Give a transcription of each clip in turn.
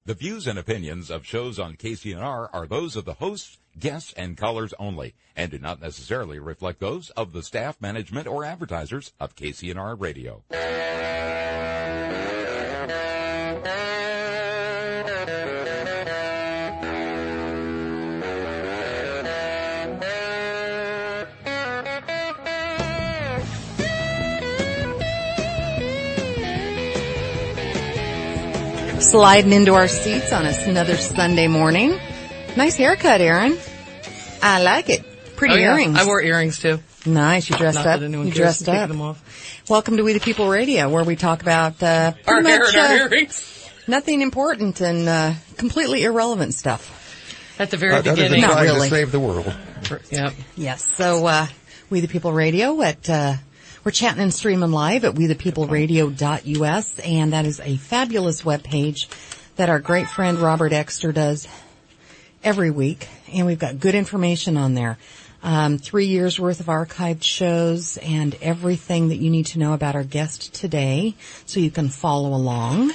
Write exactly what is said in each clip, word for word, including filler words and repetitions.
The views and opinions of shows on K C N R are those of the hosts, guests, and callers only, and do not necessarily reflect those of the staff, management, or advertisers of K C N R Radio. Sliding into our seats on another Sunday morning. Nice haircut, Aaron. I like it. Pretty oh, yeah. earrings. I wore earrings too. Nice. You dressed Not up. That anyone you cares dressed to take up. them off. Welcome to We the People Radio, where we talk about uh, our pretty hair much and our uh, earrings. Nothing important and uh, completely irrelevant stuff. At the very uh, beginning, Not trying really. to save the world. Yep. Yes. So uh, We the People Radio at. Uh, We're chatting and streaming live at we the people radio dot U S, and that is a fabulous webpage that our great friend Robert Exter does every week, and we've got good information on there. Um, three years worth of archived shows and everything that you need to know about our guest today, so you can follow along.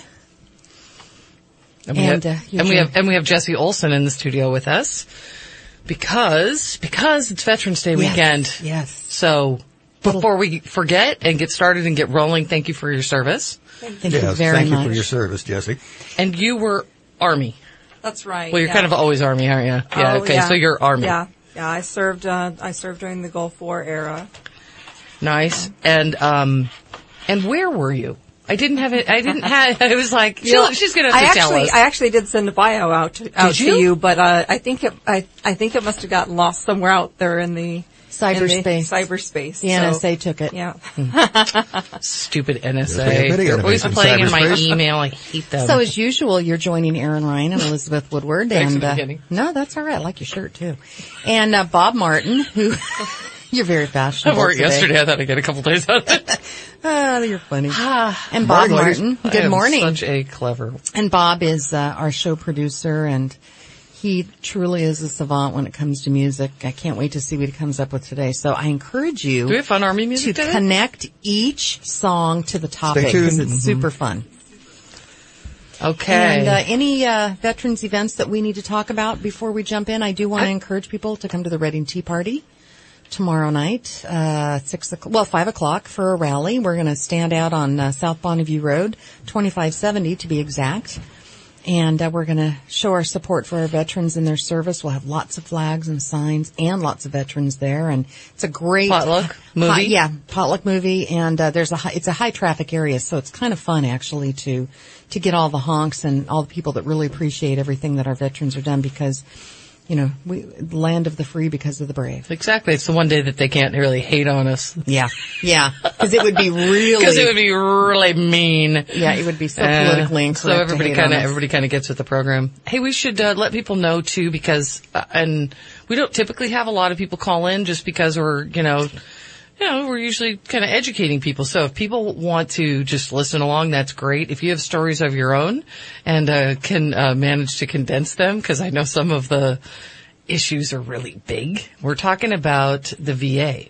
And we, And, have, uh, and we your- have and we have Jesse Olson in the studio with us because because it's Veterans Day Yes, weekend. yes. So before we forget and get started and get rolling, thank you for your service. Thank yes, you very thank much. you for your service, Jesse. And you were Army. That's right. Well, you're yeah. kind of always Army, aren't you? Yeah. Oh, okay. yeah. So you're Army. Yeah. Yeah. I served. Uh, I served during the Gulf War era. Nice. And um, and where were you? I didn't have it. I didn't have. It was like she'll, know, she's going to I have to actually, tell us. I actually did send a bio out to, out you? to you, but uh, I think it. I, I think it must have gotten lost somewhere out there in the Cyberspace. in the cyberspace. The so, N S A took it. Yeah. Stupid N S A. There's a video They're of always it in playing in my cyberspace. email. I hate them. So as usual, you're joining Aaron Ryan and Elizabeth Woodward. Thanks and for the uh, beginning. No, that's all right. I like your shirt too. And uh, Bob Martin, who you're very I fashionable wore it today. yesterday. I thought I'd get a couple days out of it. Oh, you're funny. And Bob Morning, ladies. Martin, I good am morning. Such a clever. And Bob is uh, our show producer, and he truly is a savant when it comes to music. I can't wait to see what he comes up with today. So I encourage you Do we have fun Army to music today? connect each song to the topic tuned. because it's super fun. Okay. And uh, any uh, veterans events that we need to talk about before we jump in, I do want to I- encourage people to come to the Reading Tea Party tomorrow night, uh, six o'clock, well, five o'clock for a rally. We're going to stand out on uh, South Bonneview Road, twenty-five seventy to be exact. And uh, we're going to show our support for our veterans in their service. We'll have lots of flags and signs and lots of veterans there. And it's a great Potluck movie? Hi- yeah, potluck movie. And uh, there's a high, it's a high traffic area, so it's kind of fun actually to to get all the honks and all the people that really appreciate everything that our veterans are done because, you know, we land of the free because of the brave. Exactly. It's the one day that they can't really hate on us. Yeah, yeah, because it would be really Because it would be really mean. yeah, it would be so Uh, politically incorrect. So to everybody hate kind on of us. everybody kind of gets with the program. Hey, we should uh, let people know too because uh, and we don't typically have a lot of people call in just because we're you know you know we're usually kind of educating people. So if people want to just listen along, that's great. If you have stories of your own and uh, can uh, manage to condense them, because I know some of the issues are really big. We're talking about the V A.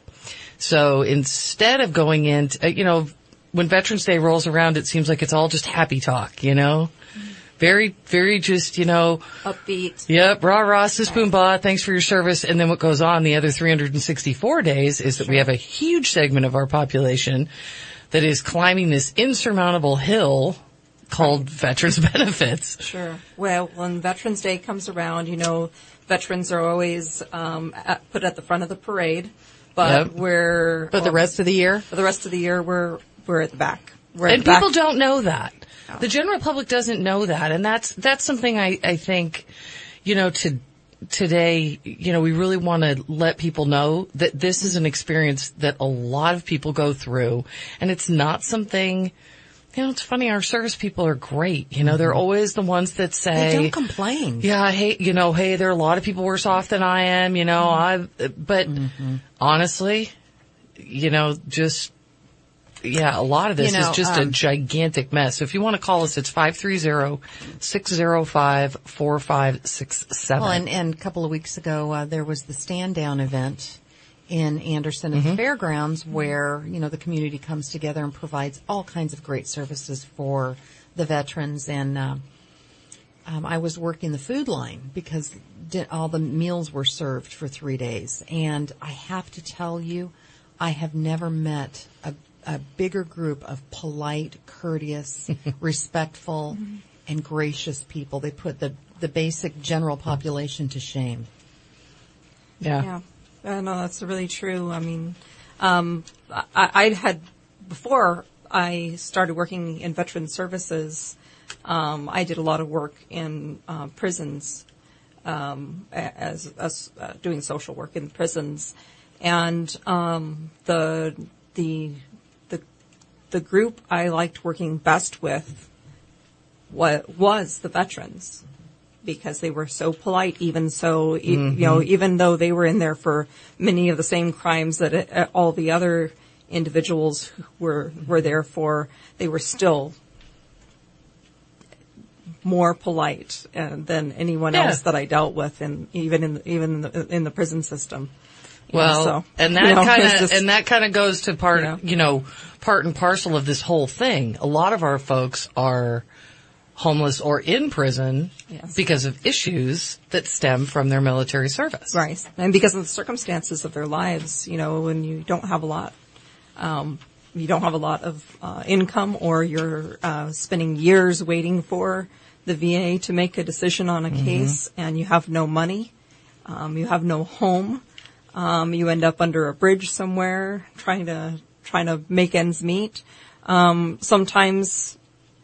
So instead of going into, uh, you know, when Veterans Day rolls around, it seems like it's all just happy talk, you know? Very, very just, you know, Upbeat. yep, rah, rah, sis, boom, bah, thanks for your service. And then what goes on the other three hundred sixty-four days is that we have a huge segment of our population that is climbing this insurmountable hill called Veterans Benefits. Sure. Well, when Veterans Day comes around, you know, veterans are always um, at, put at the front of the parade, but Yep. we're But the rest of the year, for the rest of the year we're we're at the back. We're at And the back. people don't know that. The general public doesn't know that. And that's, that's something I, I think, you know, to, today, you know, we really want to let people know that this is an experience that a lot of people go through. And it's not something, you know, it's funny, our service people are great. You know, they're always the ones that say, they don't complain. yeah, hey, you know, hey, there are a lot of people worse off than I am, you know, I, but honestly, you know, just, yeah, a lot of this You know, is just a um, gigantic mess. So if you want to call us, it's five three zero, six zero five, four five six seven. Well, and, and a couple of weeks ago, uh, there was the stand down event in Anderson at the fairgrounds where, you know, the community comes together and provides all kinds of great services for the veterans. And, uh, um, I was working the food line because di- all the meals were served for three days. And I have to tell you, I have never met a, a bigger group of polite, courteous, respectful, mm-hmm. and gracious people. They put the, the basic general population to shame. Yeah. Yeah. Uh, no, that's really true. I mean, um, I, I had, before I started working in veteran services, um, I did a lot of work in uh, prisons, um, as, as uh, doing social work in prisons. And um, the the the the group I liked working best with was, was the veterans, because they were so polite. Even so, mm-hmm. you know, even though they were in there for many of the same crimes that uh, all the other individuals were were there for, they were still more polite uh, than anyone yeah. else that I dealt with, and even in even in the, in the prison system. Well, so, and that you know, kind of and that kind of goes to part, yeah. you know, part and parcel of this whole thing. A lot of our folks are homeless or in prison yes. because of issues that stem from their military service, right? And because of the circumstances of their lives. You know, when you don't have a lot, um, you don't have a lot of uh, income, or you're uh, spending years waiting for the V A to make a decision on a mm-hmm. case, and you have no money, um, you have no home. Um, you end up under a bridge somewhere trying to, trying to make ends meet. Um, sometimes,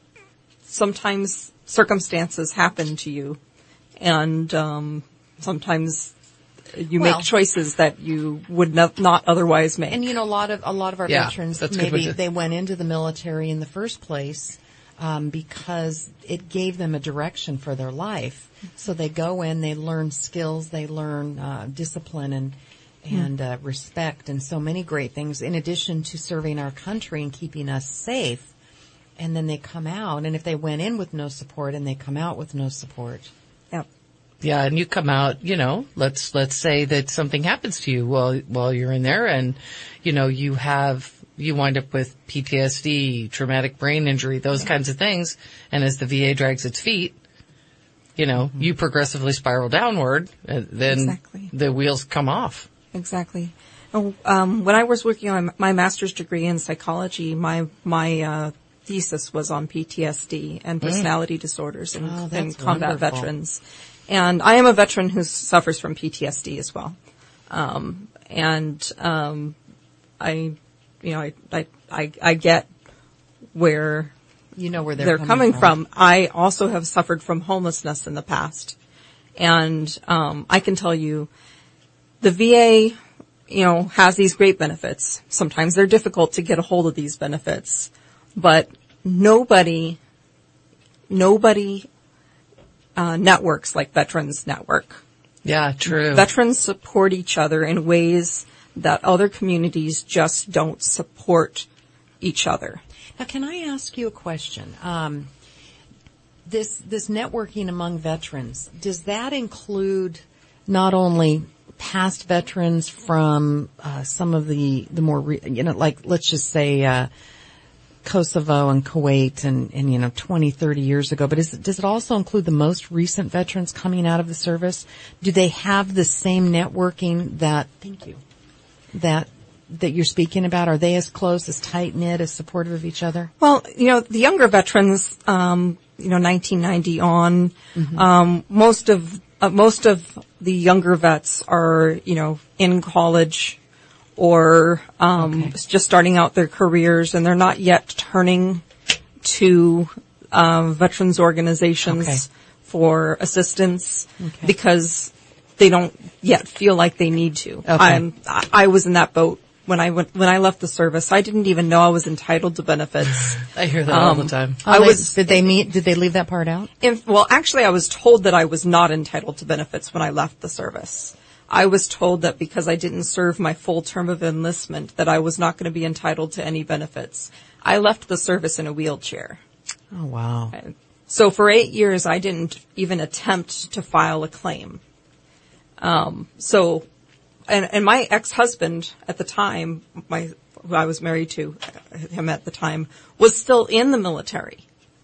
sometimes circumstances happen to you, and, um, sometimes you well, make choices that you would not, not otherwise make. And you know, a lot of, a lot of our yeah, veterans, that's maybe good they went into the military in the first place, um, because it gave them a direction for their life. So they go in, they learn skills, they learn, uh, discipline and, and uh, respect, and so many great things, in addition to serving our country and keeping us safe. And then they come out, and if they went in with no support and they come out with no support. Yep. Yeah, and you come out, you know, let's let's say that something happens to you while while you're in there, and you know, you have you wind up with P T S D, traumatic brain injury, those yeah. kinds of things, and as the V A drags its feet, you know, mm-hmm. you progressively spiral downward, and then exactly. the wheels come off. Exactly. Um, when I was working on my master's degree in psychology, my my uh, thesis was on P T S D and personality mm. disorders and, oh, and combat wonderful. veterans. And I am a veteran who suffers from P T S D as well. Um, and um, I, you know, I, I I I get where you know where they're, they're coming, coming from. from. I also have suffered from homelessness in the past, and um, I can tell you, the V A, you know, has these great benefits. Sometimes they're difficult to get a hold of these benefits, but nobody, nobody uh, networks like Veterans Network. Yeah, true. Veterans support each other in ways that other communities just don't support each other. Now, can I ask you a question? Um, this this networking among veterans, does that include not only past veterans from uh, some of the the more re- you know, like let's just say uh, Kosovo and Kuwait and, and you know twenty, thirty years ago, but is, does it also include the most recent veterans coming out of the service? Do they have the same networking that thank you that that you're speaking about? Are they as close, as tight knit, as supportive of each other? Well, you know, the younger veterans, um, you know, nineteen ninety on, mm-hmm. um, most of uh, most of the younger vets are, you know, in college or um, okay. just starting out their careers, and they're not yet turning to uh, veterans organizations okay. for assistance okay. because they don't yet feel like they need to. Okay. I'm, I, I was in that boat when I went when I left the service. I didn't even know I was entitled to benefits. I hear that um, all the time. Oh, I was. Did they meet? Did they leave that part out? In, well, actually, I was told that I was not entitled to benefits when I left the service. I was told that because I didn't serve my full term of enlistment, that I was not going to be entitled to any benefits. I left the service in a wheelchair. Oh, wow. So for eight years, I didn't even attempt to file a claim. Um, so, and, and my ex-husband at the time, my, who I was married to, him at the time, was still in the military.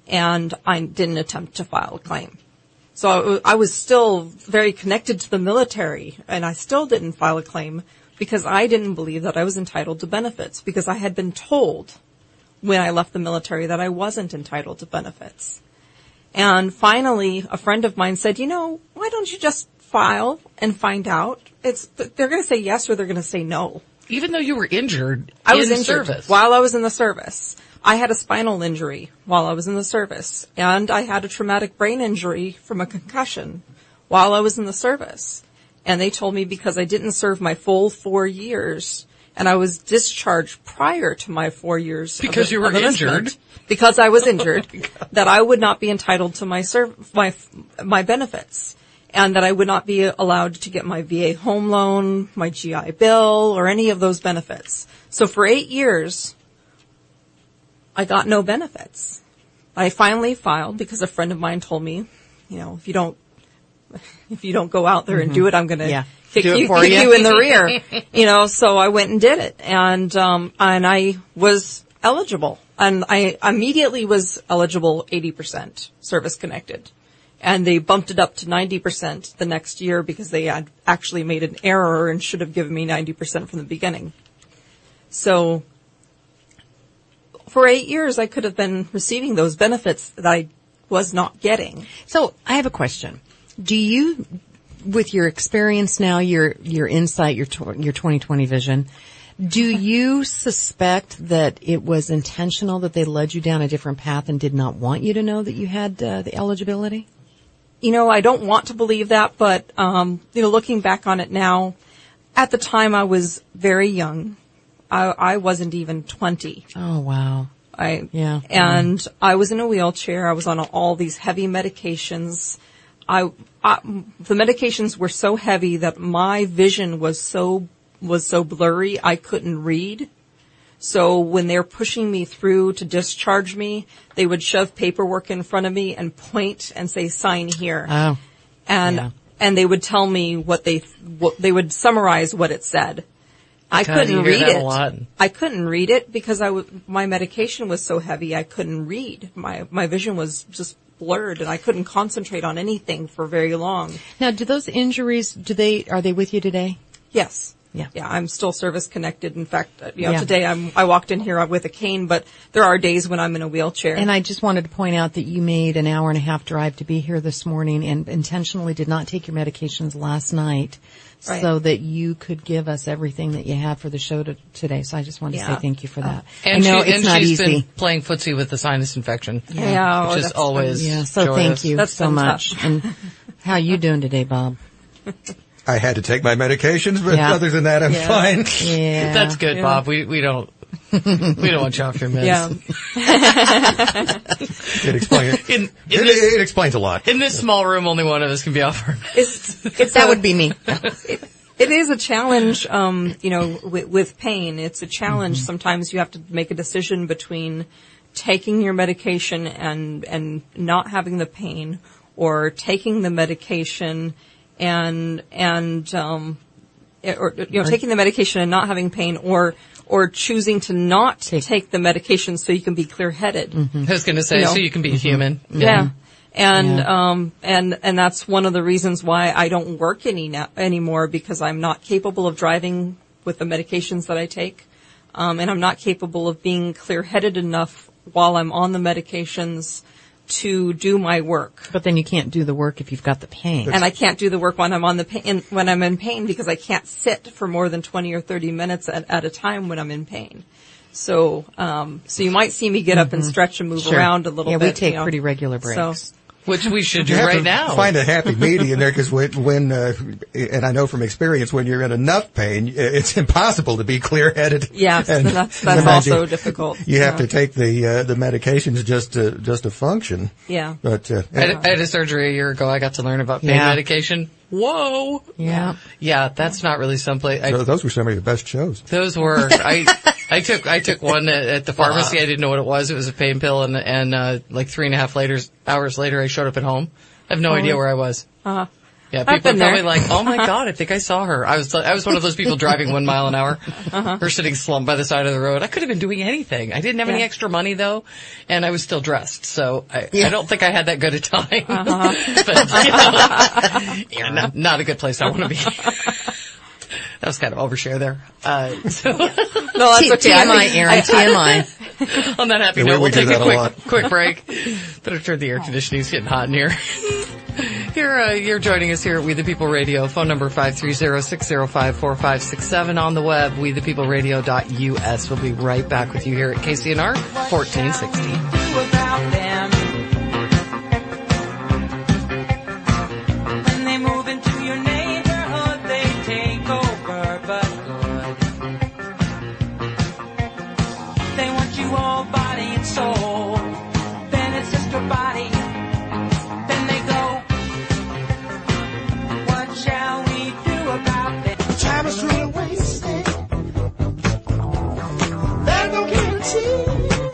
and I didn't attempt to file a claim. So I was still very connected to the military, and I still didn't file a claim because I didn't believe that I was entitled to benefits, because I had been told when I left the military that I wasn't entitled to benefits. And finally, a friend of mine said, you know, why don't you just file and find out? It's, they're going to say yes or they're going to say no. Even though you were injured I was in injured service. while I was in the service. I had a spinal injury while I was in the service, and I had a traumatic brain injury from a concussion while I was in the service. And they told me because I didn't serve my full four years, and I was discharged prior to my four years. Because of, you were of enlistment, injured. Because I was injured, oh that I would not be entitled to my serv- my my benefits, and that I would not be allowed to get my V A home loan, my G I Bill, or any of those benefits. So for eight years, I got no benefits. I finally filed because a friend of mine told me, you know, if you don't, if you don't go out there mm-hmm. and do it, I'm going to yeah. kick, do you, it for kick you. you in the rear. You know, so I went and did it, and um, and I was eligible, and I immediately was eligible eighty percent service connected, and they bumped it up to ninety percent the next year because they had actually made an error and should have given me ninety percent from the beginning. So for eight years, I could have been receiving those benefits that I was not getting. So I have a question. Do you, with your experience now, your your insight, your tw- your twenty twenty vision, do you suspect that it was intentional that they led you down a different path and did not want you to know that you had uh, the eligibility? You know, I don't want to believe that, but um, you know, looking back on it now, at the time I was very young. I, I wasn't even twenty. Oh, wow. I, yeah. And mm. I was in a wheelchair. I was on all these heavy medications. I, I, the medications were so heavy that my vision was so, was so blurry I couldn't read. So when they're pushing me through to discharge me, they would shove paperwork in front of me and point and say, sign here. Oh. And, yeah. and they would tell me what they, what, they would summarize what it said. I God, couldn't you hear read that it. a lot. I couldn't read it because I w- my medication was so heavy. I couldn't read. My my vision was just blurred, and I couldn't concentrate on anything for very long. Now, do those injuries, do they, are they with you today? Yes. Yeah. Yeah, I'm still service connected. In fact, you know, yeah. today I'm, I walked in here with a cane, but there are days when I'm in a wheelchair. And I just wanted to point out that you made an hour and a half drive to be here this morning and intentionally did not take your medications last night right. so that you could give us everything that you had for the show to, today. So I just wanted yeah. to say thank you for that. Uh, and I know she, it's and not she's easy. been playing footsie with the sinus infection. Yeah, yeah which oh, is that's always been, yeah. So joyous. thank you That's so been much. tough. And how you doing today, Bob? I had to take my medications, but yeah. other than that, I'm yeah. fine. Yeah. That's good, yeah. Bob. We we don't we don't want you off your meds. Yeah. It explains. In, in it, this, it explains a lot. in this small room, only one of us can be off our meds. It's, it's that a, would be me. it, it is a challenge, um, you know, with, with pain. It's a challenge. Mm-hmm. Sometimes you have to make a decision between taking your medication and, and not having the pain, or taking the medication and, and, um, or, you know, taking the medication and not having pain, or, or choosing to not take, take the medication so you can be clear-headed. Mm-hmm. I was going to say, you know? So you can be human. Mm-hmm. Yeah. yeah. And, yeah. um, and, and that's one of the reasons why I don't work any now, anymore, because I'm not capable of driving with the medications that I take. Um, and I'm not capable of being clear-headed enough while I'm on the medications to do my work. But then you can't do the work if you've got the pain. And I can't do the work when I'm on the pain, when I'm in pain, because I can't sit for more than twenty or thirty minutes at, at a time when I'm in pain. So, um, so you might see me get up and stretch and move Sure. around a little yeah, bit. we take you know. pretty regular breaks. So, Which we should You do have right to now. Find a happy medium there, because when, when uh, and I know from experience, when you're in enough pain, it's impossible to be clear-headed. yeah, and that's, that's also you, difficult. You have yeah. to take the uh, the medications just to just to function. Yeah. But uh, I, had, I had a surgery a year ago. I got to learn about pain Yeah. medication. Whoa. Yeah. Yeah, that's not really someplace. I, so those were some of your best shows. Those were I. I took I took one at, at the pharmacy. I didn't know what it was. It was a pain pill, and and uh, like three and a half later, hours later, I showed up at home. I have no Oh, idea really? where I was. Uh-huh. Yeah, I've people are been probably there. like, "Oh my God, I think I saw her." I was I was one of those people driving one mile an hour, uh-huh. or sitting slumped by the side of the road. I could have been doing anything. I didn't have any Yeah. extra money though, and I was still dressed, so I, Yeah. I don't think I had that good a time. Uh-huh. but you know, yeah, not, not a good place I want to be. That was kind of overshare there. Uh, so No, that's T- okay. TMI, I think- Aaron, T M I. on that happy Yeah, we- note, we we'll do take that a a quick, lot. quick break. Better turn the air conditioning. It's getting hot in here. You're, uh, you're joining us here at We the People Radio. Phone number five three zero, six zero five, four five six seven. On the web, we the people radio dot U S. We'll be right back with you here at K C N R fourteen sixty. Without them, when they move into your neighborhood, they take over, but good. They want you all body and soul. Then it's just your body. Then they go. What shall we do about them? Time is truly wasted. There's no guarantee.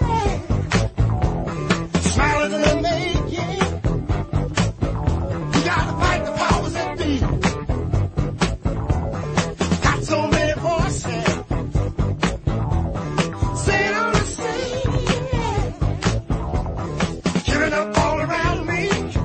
Smiling in the making. You gotta fight the powers that be. Got so many voices saying all the same. Giving up all around me.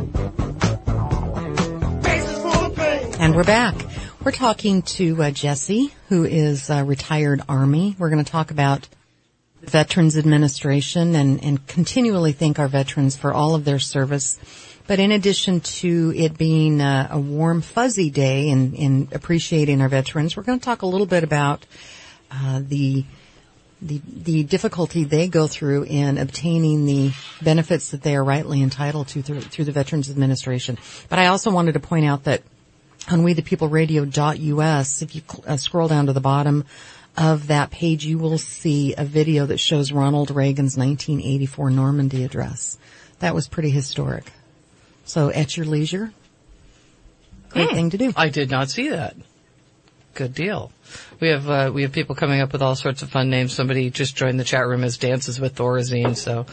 Faces full of pain. And we're back. We're talking to uh, Jesse, who is a retired Army. We're going to talk about the Veterans Administration and, and continually thank our veterans for all of their service. But in addition to it being a, a warm, fuzzy day and in appreciating our veterans, we're going to talk a little bit about uh, the the the difficulty they go through in obtaining the benefits that they are rightly entitled to through, through the Veterans Administration. But I also wanted to point out that on we the people radio dot U S, if you uh, scroll down to the bottom of that page, you will see a video that shows Ronald Reagan's nineteen eighty-four Normandy address. That was pretty historic. So at your leisure, great thing to do. I did not see that. Good deal. We have uh, we have people coming up with all sorts of fun names. Somebody just joined the chat room as Dances with Thorazine, so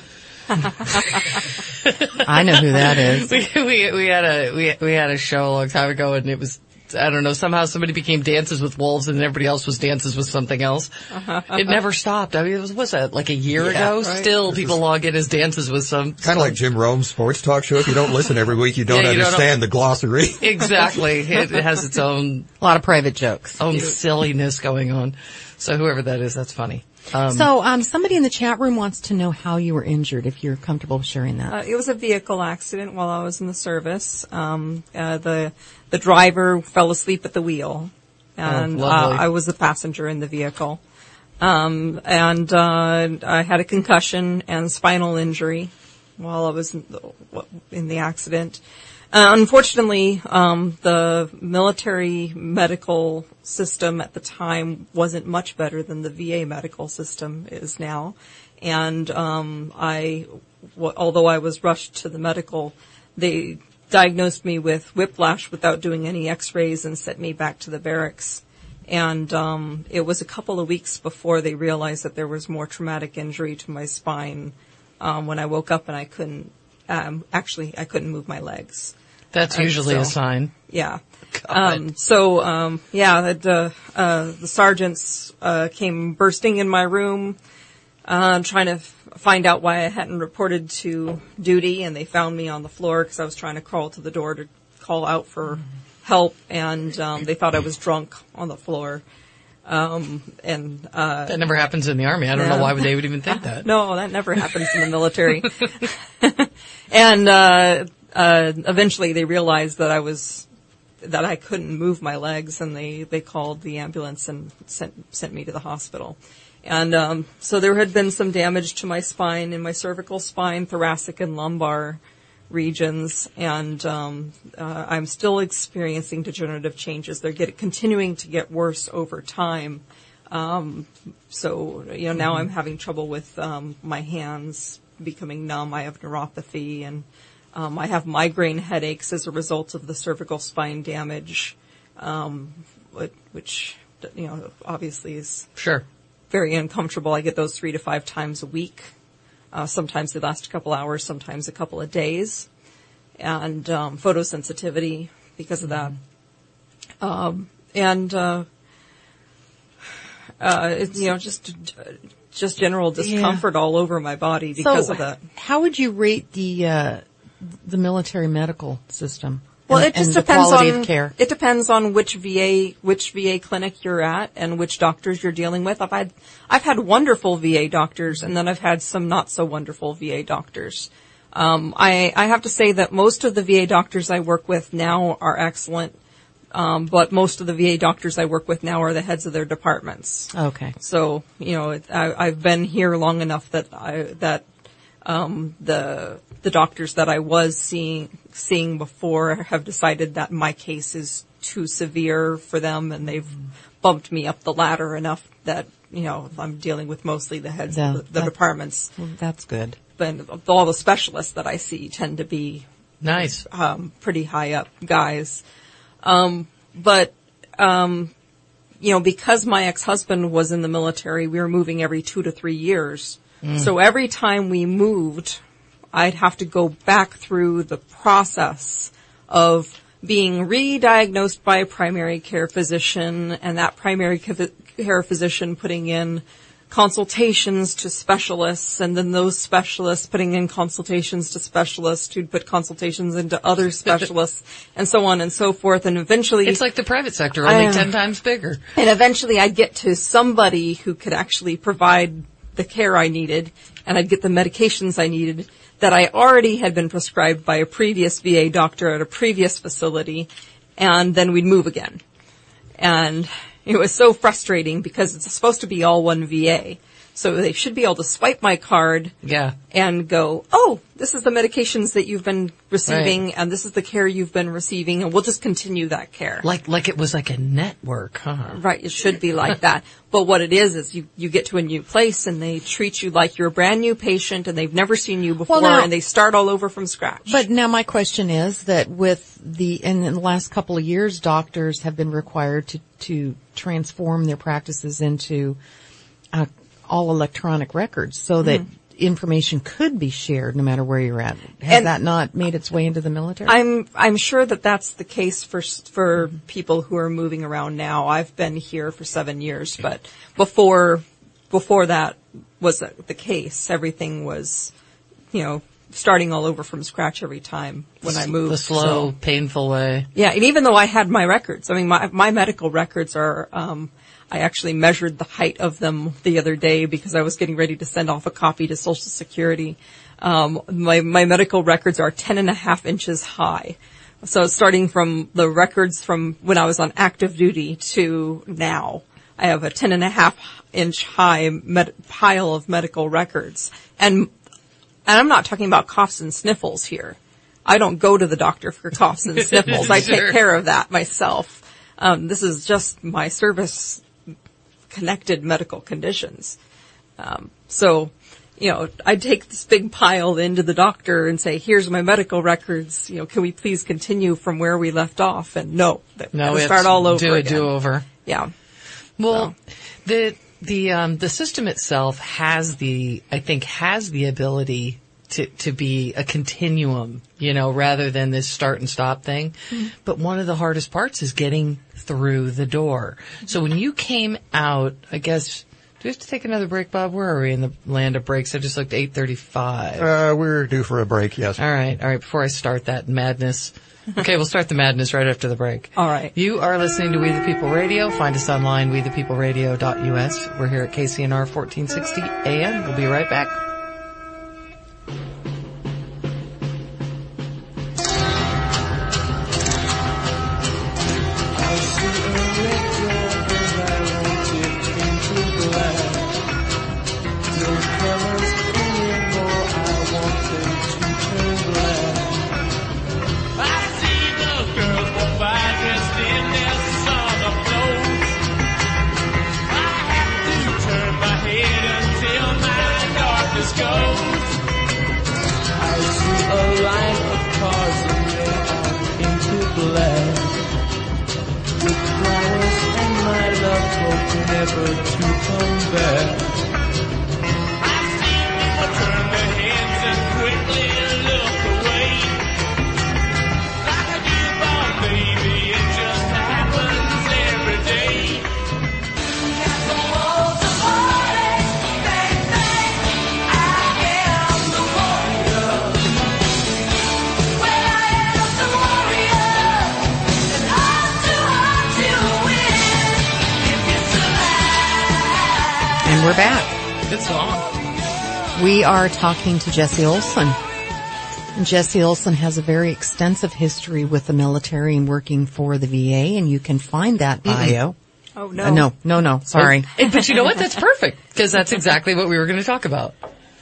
I know who that is. we we we had a we we had a show a long time ago, and it was, I don't know, somehow somebody became Dances with Wolves and everybody else was Dances with something else. It never stopped. I mean, it was, was that like a year ago? right. Still people log in as Dances with some. Kind of like Jim Rome's sports talk show. If you don't listen every week, you don't Yeah, you don't understand the glossary. Exactly. It, it has its own, A lot of private jokes. own silliness going on. So whoever that is, that's funny. Um, So um, somebody in the chat room wants to know how you were injured, if you're comfortable sharing that. Uh, it was a vehicle accident while I was in the service. Um, uh, the the driver fell asleep at the wheel, and Oh, uh, lovely. I was the passenger in the vehicle. Um, and uh, I had a concussion and spinal injury while I was in the, in the accident. Uh, unfortunately, um, the military medical system at the time wasn't much better than the V A medical system is now. And um, I, w- although I was rushed to the medical, they diagnosed me with whiplash without doing any X-rays and sent me back to the barracks. And um, it was a couple of weeks before they realized that there was more traumatic injury to my spine um, when I woke up and I couldn't, um, actually, I couldn't move my legs. that's uh, usually a so- sign. Yeah. God. Um, so, um, yeah, the, uh, the sergeants, uh, came bursting in my room, uh, trying to f- find out why I hadn't reported to duty, and they found me on the floor because I was trying to crawl to the door to call out for help, and, um, they thought I was drunk on the floor. Um, and, uh, That never happens in the Army. I don't Yeah. know why would they would even think that. no, that never happens in the military. And, uh, uh, eventually they realized that I was, that I couldn't move my legs, and they, they called the ambulance and sent, sent me to the hospital. And, um, so there had been some damage to my spine, in my cervical spine, thoracic and lumbar regions, and, um, uh, I'm still experiencing degenerative changes. They're get, continuing to get worse over time. Um, so, you know, now I'm having trouble with, um, my hands becoming numb. I have neuropathy, and, um, I have migraine headaches as a result of the cervical spine damage, um, which, which, you know, obviously is Sure. very uncomfortable. I get those three to five times a week. Uh, sometimes they last a couple hours, sometimes a couple of days. And, um, photosensitivity because of that. Um, and, uh, uh, it's, you know, just, just general discomfort Yeah. all over my body because so of that. How would you rate the, uh, the military medical system? Well, and, it just and the depends quality on of care. it depends on which V A which V A clinic you're at and which doctors you're dealing with. I've had I've had wonderful V A doctors, and then I've had some not so wonderful V A doctors. Um, I I have to say that most of the V A doctors I work with now are excellent, um, but most of the V A doctors I work with now are the heads of their departments. Okay. So you know, it, I, I've been here long enough that I that um, the the doctors that I was seeing seeing before have decided that my case is too severe for them, and they've bumped me up the ladder enough that, you know, I'm dealing with mostly the heads Yeah, of the, the that- departments. Well, that's good. But all the specialists that I see tend to be Nice. um, pretty high up guys. Um, but, um, you know, because my ex-husband was in the military, we were moving every two to three years. So every time we moved, I'd have to go back through the process of being re-diagnosed by a primary care physician, and that primary care physician putting in consultations to specialists, and then those specialists putting in consultations to specialists who'd put consultations into other specialists, and so on and so forth. And eventually, It's like the private sector, only I- ten times bigger. and eventually I'd get to somebody who could actually provide the care I needed, and I'd get the medications I needed that I already had been prescribed by a previous V A doctor at a previous facility, and then we'd move again. And it was so frustrating because it's supposed to be all one V A. So they should be able to swipe my card Yeah. and go, oh, this is the medications that you've been receiving, Right. and this is the care you've been receiving, and we'll just continue that care. Like, like it was like a network, huh? Right, it should be like that. But what it is, is you, you get to a new place and they treat you like you're a brand new patient and they've never seen you before, now- and they start all over from scratch. But now my question is that with the, in the last couple of years, doctors have been required to, to transform their practices into uh, all electronic records so that information could be shared no matter where you're at. Has And- that not made its way into the military? I'm I'm sure that that's the case for for people who are moving around now. I've been here for seven years, but before before that was the case, everything was, you know, starting all over from scratch every time when I moved. The slow, So- painful way. Yeah, and even though I had my records, I mean, my my medical records are. Um, I actually measured the height of them the other day because I was getting ready to send off a copy to Social Security. Um, my my medical records are ten and a half inches high. So starting from the records from when I was on active duty to now, I have a ten and a half inch high med- pile of medical records, and and I'm not talking about coughs and sniffles here. I don't go to the doctor for coughs and sniffles. I take Sure. care of that myself. Um, this is just my service connected medical conditions. Um, so, you know, I'd take this big pile into the doctor and say, here's my medical records. You know, can we please continue from where we left off? And no, they No, gotta we start have to all over do a again. do-over. Yeah. Well, the the um, the system itself has the I think has the ability to to be a continuum, you know, rather than this start and stop thing. Mm-hmm. But one of the hardest parts is getting through the door. So when you came out, I guess, do we have to take another break, Bob? Where are we in the land of breaks? I just looked eight thirty-five. Uh, we're due for a break, yes. All right, all right. Before I start that madness. Okay, we'll start the madness right after the break. All right. You are listening to We the People Radio. Find us online, we the people radio dot U S. We're here at K C N R fourteen sixty A M. We'll be right back. I see the girls go by dressed in their summer clothes. I have to turn my head until my darkness goes. I see a line of cars and they are into black. With flowers and my love hope never to come back. I see people turn their heads and quickly look away. Like a newborn baby And we're back. Good song. We are talking to Jesse Olson. And Jesse Olson has a very extensive history with the military and working for the V A, and you can find that bio. Oh, no. Uh, no, no, no, sorry. Oh, but you know what? That's perfect, because that's exactly what we were going to talk about.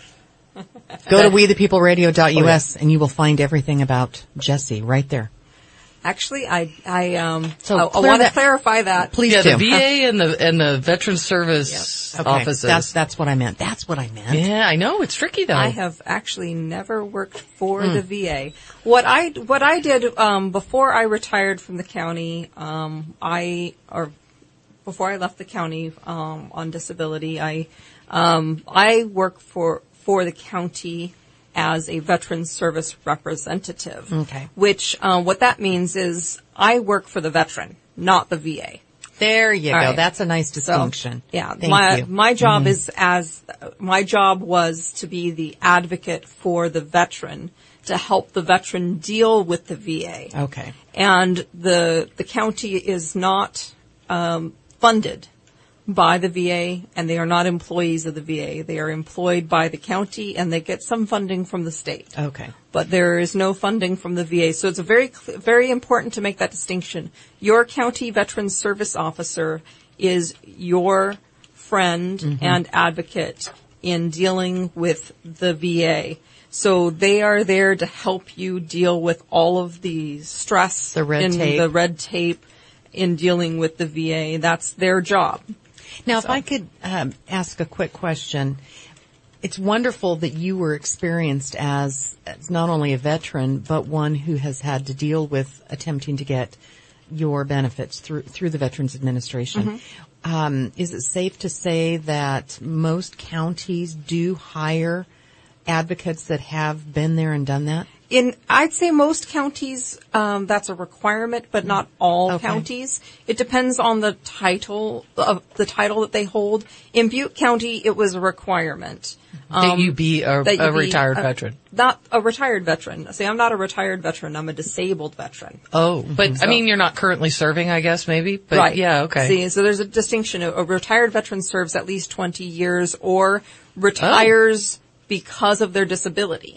Go to we the people radio dot U S and you will find everything about Jesse right there. Actually, I, I, um, So I, I clear want to that- clarify that. Please Yeah, do. the V A and the and the Veteran Service Okay, offices. That's, that's what I meant. That's what I meant. yeah, I know. It's tricky, though. I have actually never worked for the V A. What I what I did um, before I retired from the county, um, I or before I left the county um, on disability, I um, I work for for the county as a veteran service representative. Okay. Which um, what that means is I work for the veteran, not the V A. There you All go. right. That's a nice So, distinction. yeah, Thank my you. my job is as my job was to be the advocate for the veteran, to help the veteran deal with the V A. Okay. And the the county is not um, funded by the V A, and they are not employees of the V A. They are employed by the county, and they get some funding from the state. Okay. But there is no funding from the V A. So it's a very, cl- very important to make that distinction. Your county veteran service officer is your friend Mm-hmm. and advocate in dealing with the V A. So they are there to help you deal with all of the stress, The red in tape. the red tape in dealing with the V A. That's their job. Now, if I could um, ask a quick question. It's wonderful that you were experienced as, as not only a veteran, but one who has had to deal with attempting to get your benefits through through the Veterans Administration. Um, is it safe to say that most counties do hire advocates that have been there and done that? In, I'd say most counties, um, that's a requirement, but not all Okay. counties. It depends on the title of the title that they hold. In Butte County, it was a requirement. that you be a, that you a be retired a- veteran. Not a retired veteran. See, I'm not a retired veteran. I'm a disabled veteran. Oh, but I mean, you're not currently serving, I guess, maybe. But right. yeah, okay. See, so there's a distinction. A, a retired veteran serves at least twenty years or retires Oh. because of their disability.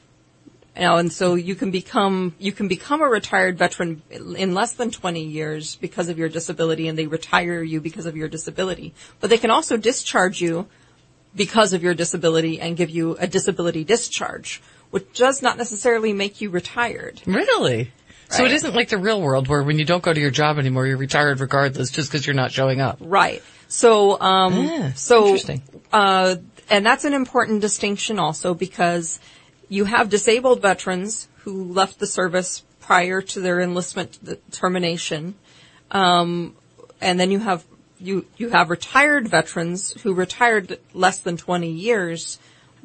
You know, and so you can become, you can become a retired veteran in less than twenty years because of your disability, and they retire you because of your disability. But they can also discharge you because of your disability and give you a disability discharge, which does not necessarily make you retired. Really? So it Right. isn't like the real world where when you don't go to your job anymore, you're retired regardless just because you're not showing up. Right. So, um, Ah, so, interesting. uh, and that's an important distinction also because you have disabled veterans who left the service prior to their enlistment termination. Um, and then you have, you, you have retired veterans who retired less than twenty years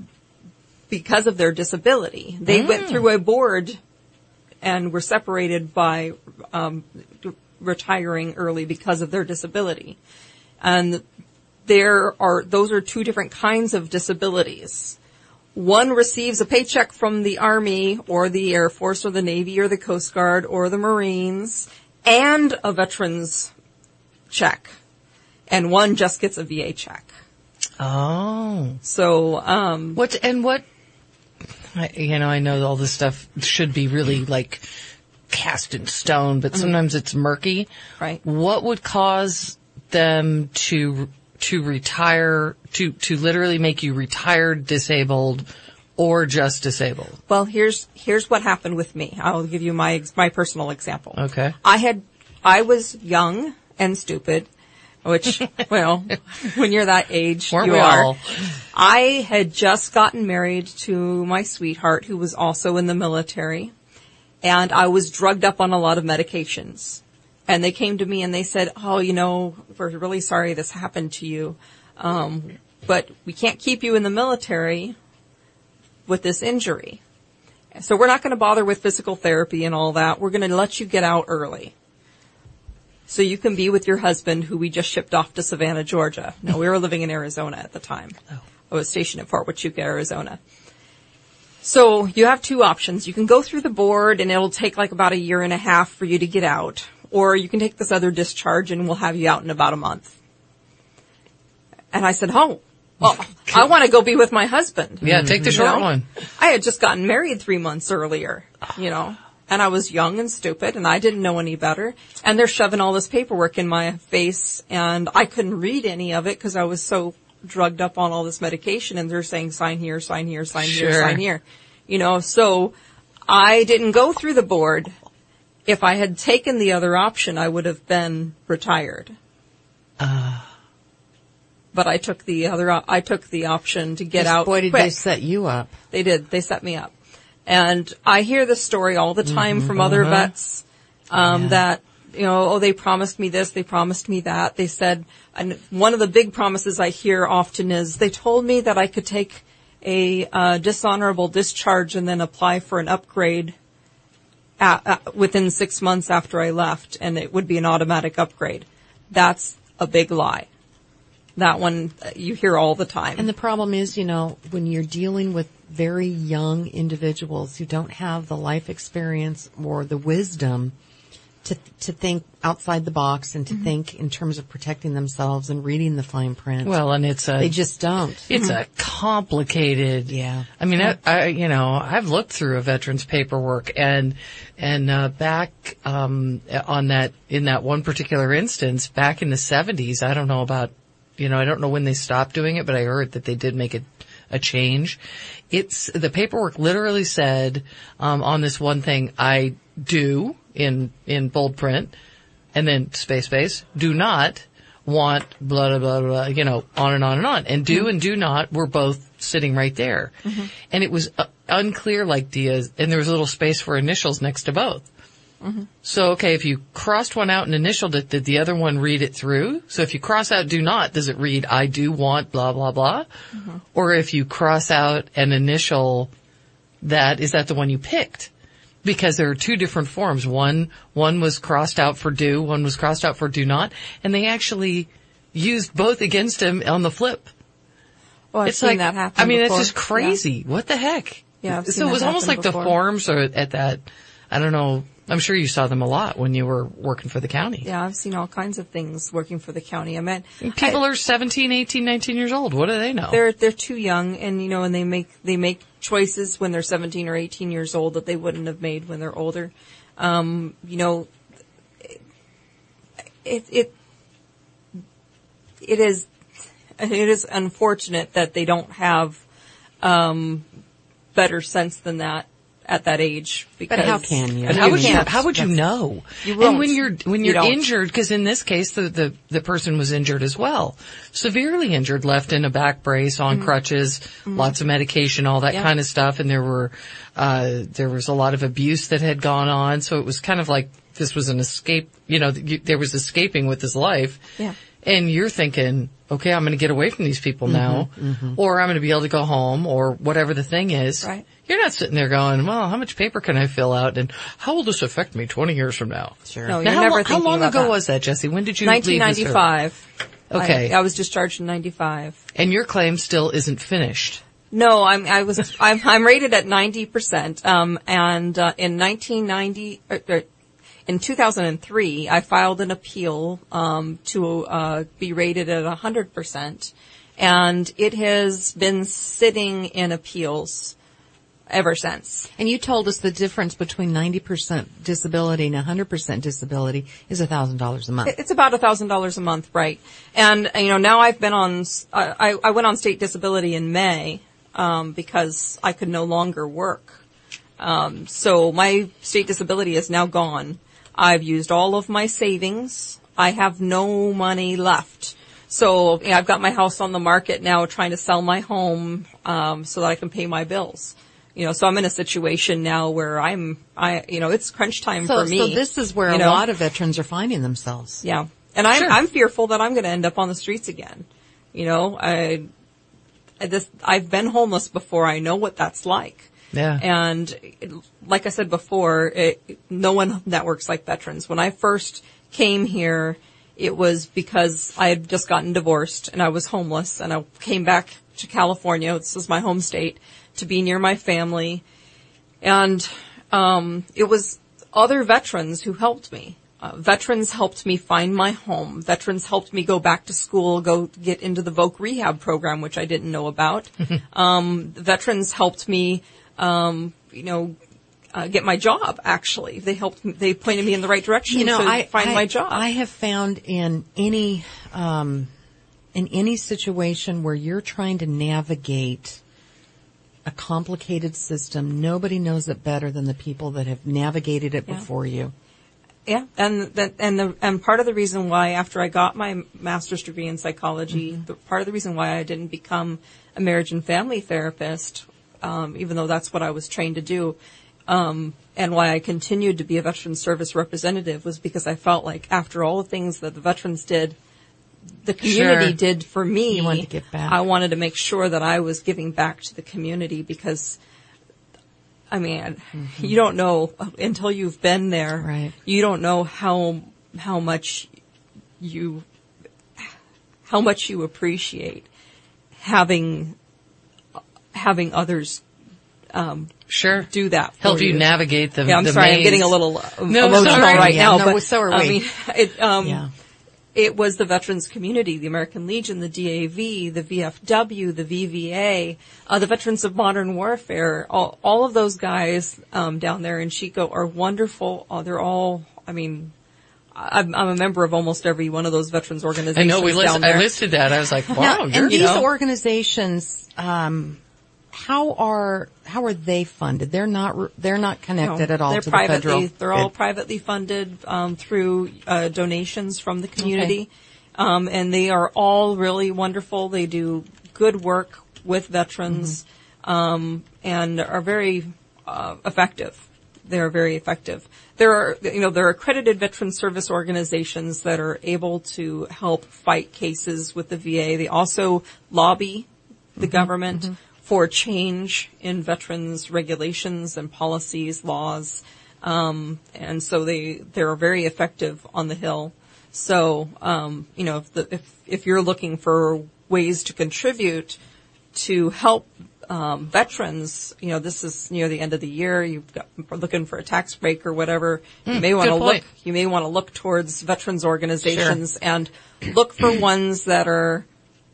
because of their disability. They went through a board and were separated by, um, retiring early because of their disability. And there are, those are two different kinds of disabilities. One receives a paycheck from the Army or the Air Force or the Navy or the Coast Guard or the Marines and a veteran's check. And one just gets a V A check. Oh. So, um, What, and what, I, you know, I know all this stuff should be really like cast in stone, but sometimes it's murky. Right. What would cause them to, to retire, to, to literally make you retired disabled or just disabled? well, here's, here's what happened with me. I'll give you my, my personal example. Okay. I had, I was young and stupid, which, well, when you're that age, Weren't you we are. all? I had just gotten married to my sweetheart who was also in the military, and I was drugged up on a lot of medications. And they came to me and they said, oh, you know, we're really sorry this happened to you, um, but we can't keep you in the military with this injury. So we're not going to bother with physical therapy and all that. We're going to let you get out early. So you can be with your husband, who we just shipped off to Savannah, Georgia. No, we were living in Arizona at the time. Oh. I was stationed at Fort Huachuca, Arizona. So you have two options. You can go through the board and it'll take like about a year and a half for you to get out. Or you can take this other discharge and we'll have you out in about a month. And I said, oh, well, I want to go be with my husband. Yeah, take the You short know? one. I had just gotten married three months earlier, you know, and I was young and stupid and I didn't know any better. And they're shoving all this paperwork in my face and I couldn't read any of it because I was so drugged up on all this medication, and they're saying sign here, sign here, sign here, Sure. sign here. You know, so I didn't go through the board. If I had taken the other option, I would have been retired. Uh, But I took the other, op- I took the option to get out Boy, did quick. they set you up. They did. They set me up. And I hear this story all the time Mm-hmm. from other Uh-huh. vets, um, Yeah. that, you know, oh, they promised me this, they promised me that. They said, and one of the big promises I hear often is, they told me that I could take a, uh, dishonorable discharge and then apply for an upgrade at, at, within six months after I left, and it would be an automatic upgrade. That's a big lie. That one uh, you hear all the time. And the problem is, you know, when you're dealing with very young individuals who don't have the life experience or the wisdom to to think outside the box and to Mm-hmm. think in terms of protecting themselves and reading the fine print. well, and it's a, they just don't. it's a complicated. Yeah. I mean, I, I, you know, I've looked through a veteran's paperwork and, and, uh, back, um, on that, in that one particular instance, back in the seventies, I don't know about, you know, I don't know when they stopped doing it, but I heard that they did make a, a change. It's, the paperwork literally said, um, on this one thing, I do, in, in bold print, and then space space, do not want blah, blah, blah, blah, you know, on and on and on. And do and do not were both sitting right there. Mm-hmm. And it was uh, unclear like Diaz, and there was a little space for initials next to both. Mm-hmm. So, okay, if you crossed one out and initialed it, did the other one read it through? So if you cross out do not, does it read I do want blah, blah, blah? Mm-hmm. Or if you cross out an initial that, is that the one you picked? Because there are two different forms. One, one was crossed out for do, one was crossed out for do not, and they actually used both against him on the flip. well, I've It's seen like, that happen I mean, before. it's just crazy. What the heck? Yeah, I've so seen it was that almost happen like the before. forms are at that, I don't know, I'm sure you saw them a lot when you were working for the county. Yeah, I've seen all kinds of things working for the county. I mean, People I- are seventeen, eighteen, nineteen years old. What do they know? they're they're too young, and you know, and they make they make choices when they're seventeen or eighteen years old that they wouldn't have made when they're older. Um, you know, it it it is it is unfortunate that they don't have um, better sense than that at that age. Because But how can you? And how You would you, can't. how would you That's- know? You and won't. when you're, when You you're don't. injured, because in this case, the, the, the person was injured as well. Severely injured, left in a back brace, on Mm-hmm. crutches, lots of medication, all that Yeah. kind of stuff. And there were, uh, there was a lot of abuse that had gone on. So it was kind of like this was an escape, you know, you, there was escaping with his life. Yeah. And you're thinking, okay, I'm going to get away from these people now, or I'm going to be able to go home, or whatever the thing is. Right. You're not sitting there going, well, how much paper can I fill out, and how will this affect me twenty years from now? Sure. No, Now, you're how, never lo- how thinking long about ago that. was that, Jesse? When did you nineteen leave this earth? ninety-five. Okay. I, I was discharged in ninety-five. And your claim still isn't finished. No, I'm, I was, I'm, I'm rated at ninety percent. Um, and, uh, in nineteen ninety, er, er, in two thousand three, I filed an appeal, um, to, uh, be rated at one hundred percent. And it has been sitting in appeals ever since. And you told us the difference between ninety percent disability and one hundred percent disability is one thousand dollars a month. It's about a thousand dollars a month, right? And, you know, now I've been on, I, I went on state disability in May, um, because I could no longer work. Um, so my state disability is now gone. I've used all of my savings. I have no money left. So you know, I've got my house on the market now trying to sell my home, um, so that I can pay my bills. You know, so I'm in a situation now where I'm, I, you know, it's crunch time So, for me. so this is where you a know? lot of veterans are finding themselves. Yeah. And I'm, Sure. I'm fearful that I'm going to end up on the streets again. You know, I, I this, I've been homeless before. I know what that's like. Yeah. And it, like I said before, it, no one that works like veterans. When I first came here, it was because I had just gotten divorced and I was homeless, and I came back to California. This is my home state, to be near my family. And, um, it was other veterans who helped me. uh, veterans helped me find my home. Veterans helped me go back to school, go get into the voc rehab program, which I didn't know about. um, veterans helped me, um, you know, uh, get my job. Actually, they helped. They pointed me in the right direction You know, to I find I, my job. I have found in any um, in any situation where you're trying to navigate a complicated system, nobody knows it better than the people that have navigated it Yeah. before you. Yeah, and that, and the, and part of the reason why after I got my master's degree in psychology, Mm-hmm. the, part of the reason why I didn't become a marriage and family therapist, um, even though that's what I was trained to do, um, and why I continued to be a veteran service representative was because I felt like after all the things that the veterans did, the community Sure. did for me, You wanted to give back. I wanted to make sure that I was giving back to the community because I mean, mm-hmm. you don't know until you've been there. Right. You don't know how how much you how much you appreciate having having others um, Sure. do that. For Help you you navigate the. Yeah, I'm the sorry, maze. I'm getting a little uh, No, emotional sorry. right Yeah, now. no, but so are I we. mean, it, um, Yeah. it was the veterans community, the American Legion, the D A V, the V F W, the V V A, uh, the Veterans of Modern Warfare. All, all of those guys um, down there in Chico are wonderful. Uh, they're all, I mean, I'm, I'm a member of almost every one of those veterans I organizations know we down list, there. I listed that. I was like, wow, Now, you're, and you these know. organizations, um, how are how are they funded? They're not they're not connected No, at all they're to privately, the federal. They're all It- privately funded um, through uh, donations from the community, um, and they are all really wonderful. They do good work with veterans um, and are very uh, effective. They are very effective. There are, you know, there are accredited veteran service organizations that are able to help fight cases with the V A. They also lobby the government for change in veterans regulations and policies, laws, um, and so they they're very effective on the Hill. So, um, you know, if, the, if if you're looking for ways to contribute to help um, veterans, you know, this is near the end of the year. You've got are looking for a tax break or whatever. You may want to good look. point. You may want to look towards veterans organizations and look for ones that are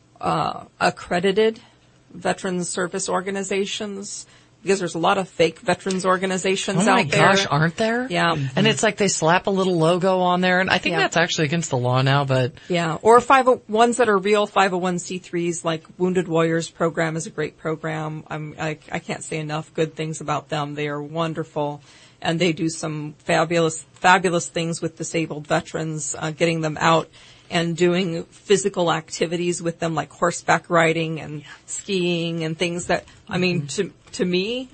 uh, accredited veterans service organizations, because there's a lot of fake veterans organizations Oh my out there. gosh, aren't there? Yeah. And it's like they slap a little logo on there, and I think Yeah. that's actually against the law now, but Yeah, or five ones that are real five oh one c threes, like Wounded Warriors program is a great program. I'm, I, I can't say enough good things about them. They are wonderful, and they do some fabulous, fabulous things with disabled veterans, uh, getting them out and doing physical activities with them, like horseback riding and skiing and things that, I mean, to to me,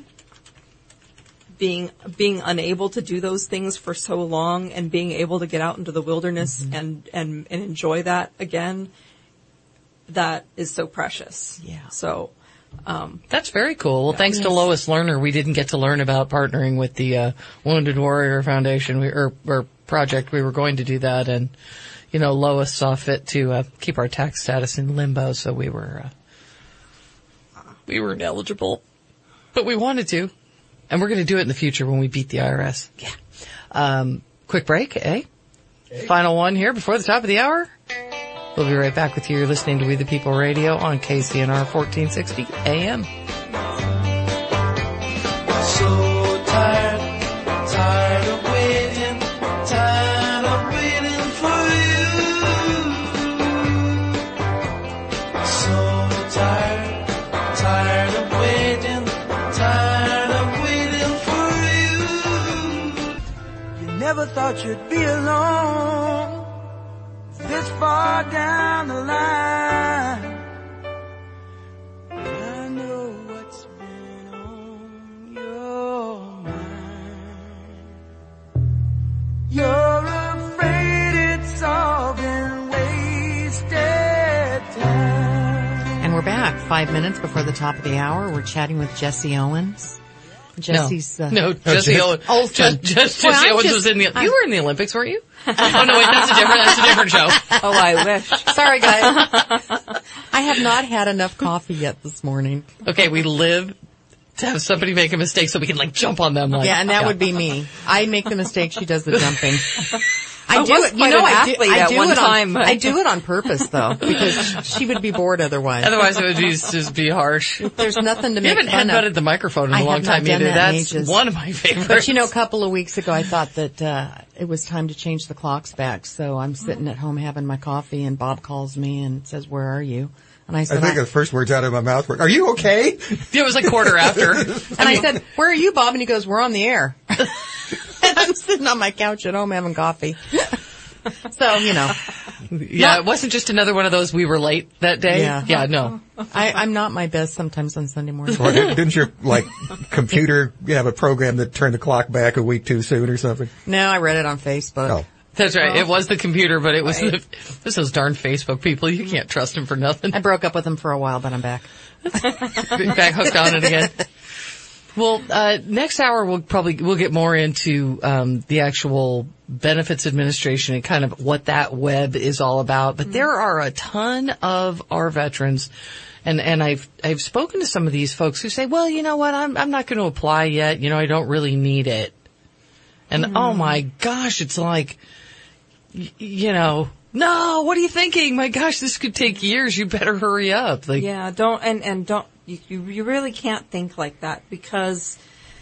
being being unable to do those things for so long and being able to get out into the wilderness Mm-hmm. and, and, and enjoy that again, that is so precious. Yeah. So, that's very cool. Well, thanks to Yes. Lois Lerner, we didn't get to learn about partnering with the uh, Wounded Warrior Foundation we, or, or project. We were going to do that, and you know, Lois saw fit to uh, keep our tax status in limbo, so we were uh, we weren't eligible, but we wanted to, and we're going to do it in the future when we beat the I R S. Yeah. Um, quick break, eh? Final one here before the top of the hour. We'll be right back with you. You're listening to We the People Radio on K C N R fourteen sixty A M. So tired, tired of waiting, tired of waiting for you. So tired, tired of waiting, tired of waiting for you. You never thought you'd be alone this far down the line. I know what's been on your mind. You're afraid it's all been wasted time. And we're back five minutes before the top of the hour. We're chatting with Jesse Owens. Jesse's, no, uh, no, Jesse Jess- Owens. Oh, just, just- just well, Jesse I'm Owens just- was in the. I'm- You were in the Olympics, weren't you? Oh no, wait, that's a different. That's a different show. oh, I wish. Sorry, guys. I have not had enough coffee yet this morning. Okay, we live to have somebody make a mistake so we can like jump on them. Like, Yeah, and that would be me. I make the mistake. She does the jumping. I, I do was it. You quite know, an I do, athlete I at do one it time. on. I do it on purpose though, because she would be bored otherwise. Otherwise, it would be, just be harsh. There's nothing to You make haven't fun headbutted of. the microphone in I a long have not time done either. that in That's ages. one of my favorites. But you know, a couple of weeks ago, I thought that uh it was time to change the clocks back. So I'm sitting at home having my coffee, and Bob calls me and says, "Where are you?" And I I said, think I, the first words out of my mouth were, "Are you okay?" it was like quarter after. and I said, "Where are you, Bob?" And he goes, "We're on the air." And I'm sitting on my couch at home having coffee. So, you know. Yeah, Not- it wasn't just another one of those we were late that day. Yeah. Yeah, no. I, I'm not my best sometimes on Sunday morning. Or didn't didn't your, like, computer have a program that turned the clock back a week too soon or something? No, I read it on Facebook. Oh. That's right. It was the computer, but it was the, it was those darn Facebook people. You can't trust them for nothing. I broke up with him for a while, but I'm back. Back hooked on it again. Well, uh, next hour we'll probably, we'll get more into, um, the actual benefits administration and kind of what that web is all about. But there are a ton of our veterans, and, and I've, I've spoken to some of these folks who say, well, you know what, I'm, I'm not going to apply yet. You know, I don't really need it. And oh my gosh, it's like, y- you know, no, what are you thinking? My gosh, this could take years. You better hurry up. Like, Yeah, don't and and don't you you you really can't think like that, because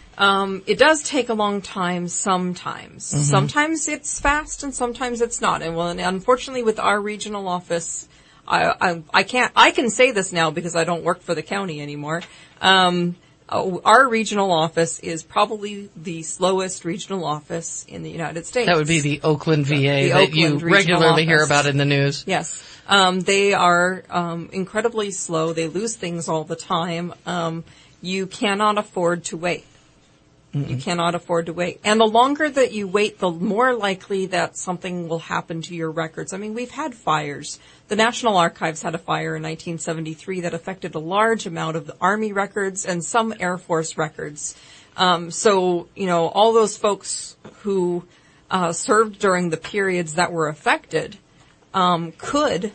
um it does take a long time sometimes. Mm-hmm. Sometimes it's fast and sometimes it's not. And well, and unfortunately with our regional office, I I I can't I can say this now because I don't work for the county anymore. Um uh, our regional office is probably the slowest regional office in the United States. that would be the Oakland V A The that Oakland you Regional regularly hear Office. about in the news. Yes. Um, they are um, incredibly slow. They lose things all the time. Um, you cannot afford to wait. Mm-mm. You cannot afford to wait. And the longer that you wait, the more likely that something will happen to your records. I mean, we've had fires. The National Archives had a fire in nineteen seventy-three that affected a large amount of the Army records and some Air Force records. Um, so, you know, all those folks who uh, served during the periods that were affected Um, could,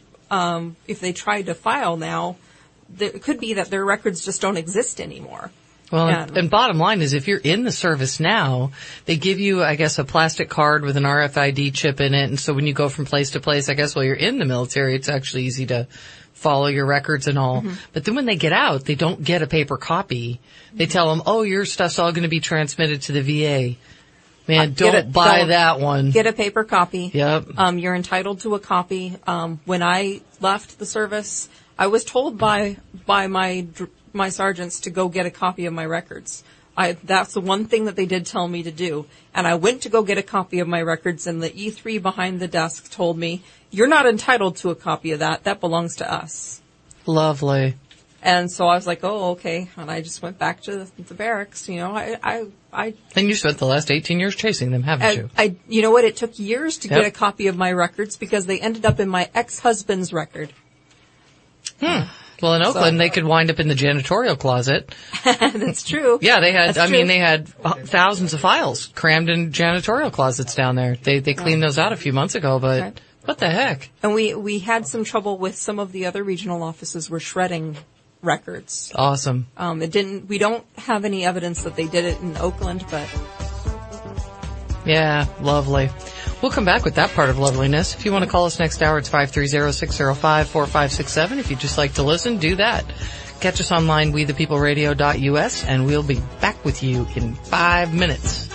um, if they tried to file now, th- it could be that their records just don't exist anymore. Well, Yeah. and, and bottom line is if you're in the service now, they give you, I guess, a plastic card with an R F I D chip in it. And so when you go from place to place, I guess while you're in the military, it's actually easy to follow your records and all. Mm-hmm. But then when they get out, they don't get a paper copy. They tell them, oh, your stuff's all going to be transmitted to the V A. Man, don't Get a- buy don't that one. Get a paper copy. Yep. Um, you're entitled to a copy. Um, when I left the service, I was told by by my dr- my sergeants to go get a copy of my records. I that's the one thing that they did tell me to do. And I went to go get a copy of my records, and the E three behind the desk told me, "You're not entitled to a copy of that. That belongs to us." Lovely. And so I was like, "Oh, okay." And I just went back to the, the barracks. You know, I I I And you spent the last eighteen years chasing them, haven't I, you? I, you know what? It took years to Yep. get a copy of my records because they ended up in my ex-husband's record. Well, in Oakland, So- they could wind up in the janitorial closet. That's true. Yeah, they had, That's I mean, true. they had thousands of files crammed in janitorial closets down there. They, they cleaned those out a few months ago, but Right. what the heck? And we, we had some trouble with some of the other regional offices were shredding records. Awesome. Um, it didn't, we don't have any evidence that they did it in Oakland, but Yeah, lovely. We'll come back with that part of loveliness. If you want to call us next hour, it's five three zero, six zero five, four five six seven. If you'd just like to listen, do that. Catch us online, we the people radio dot U S, and we'll be back with you in five minutes.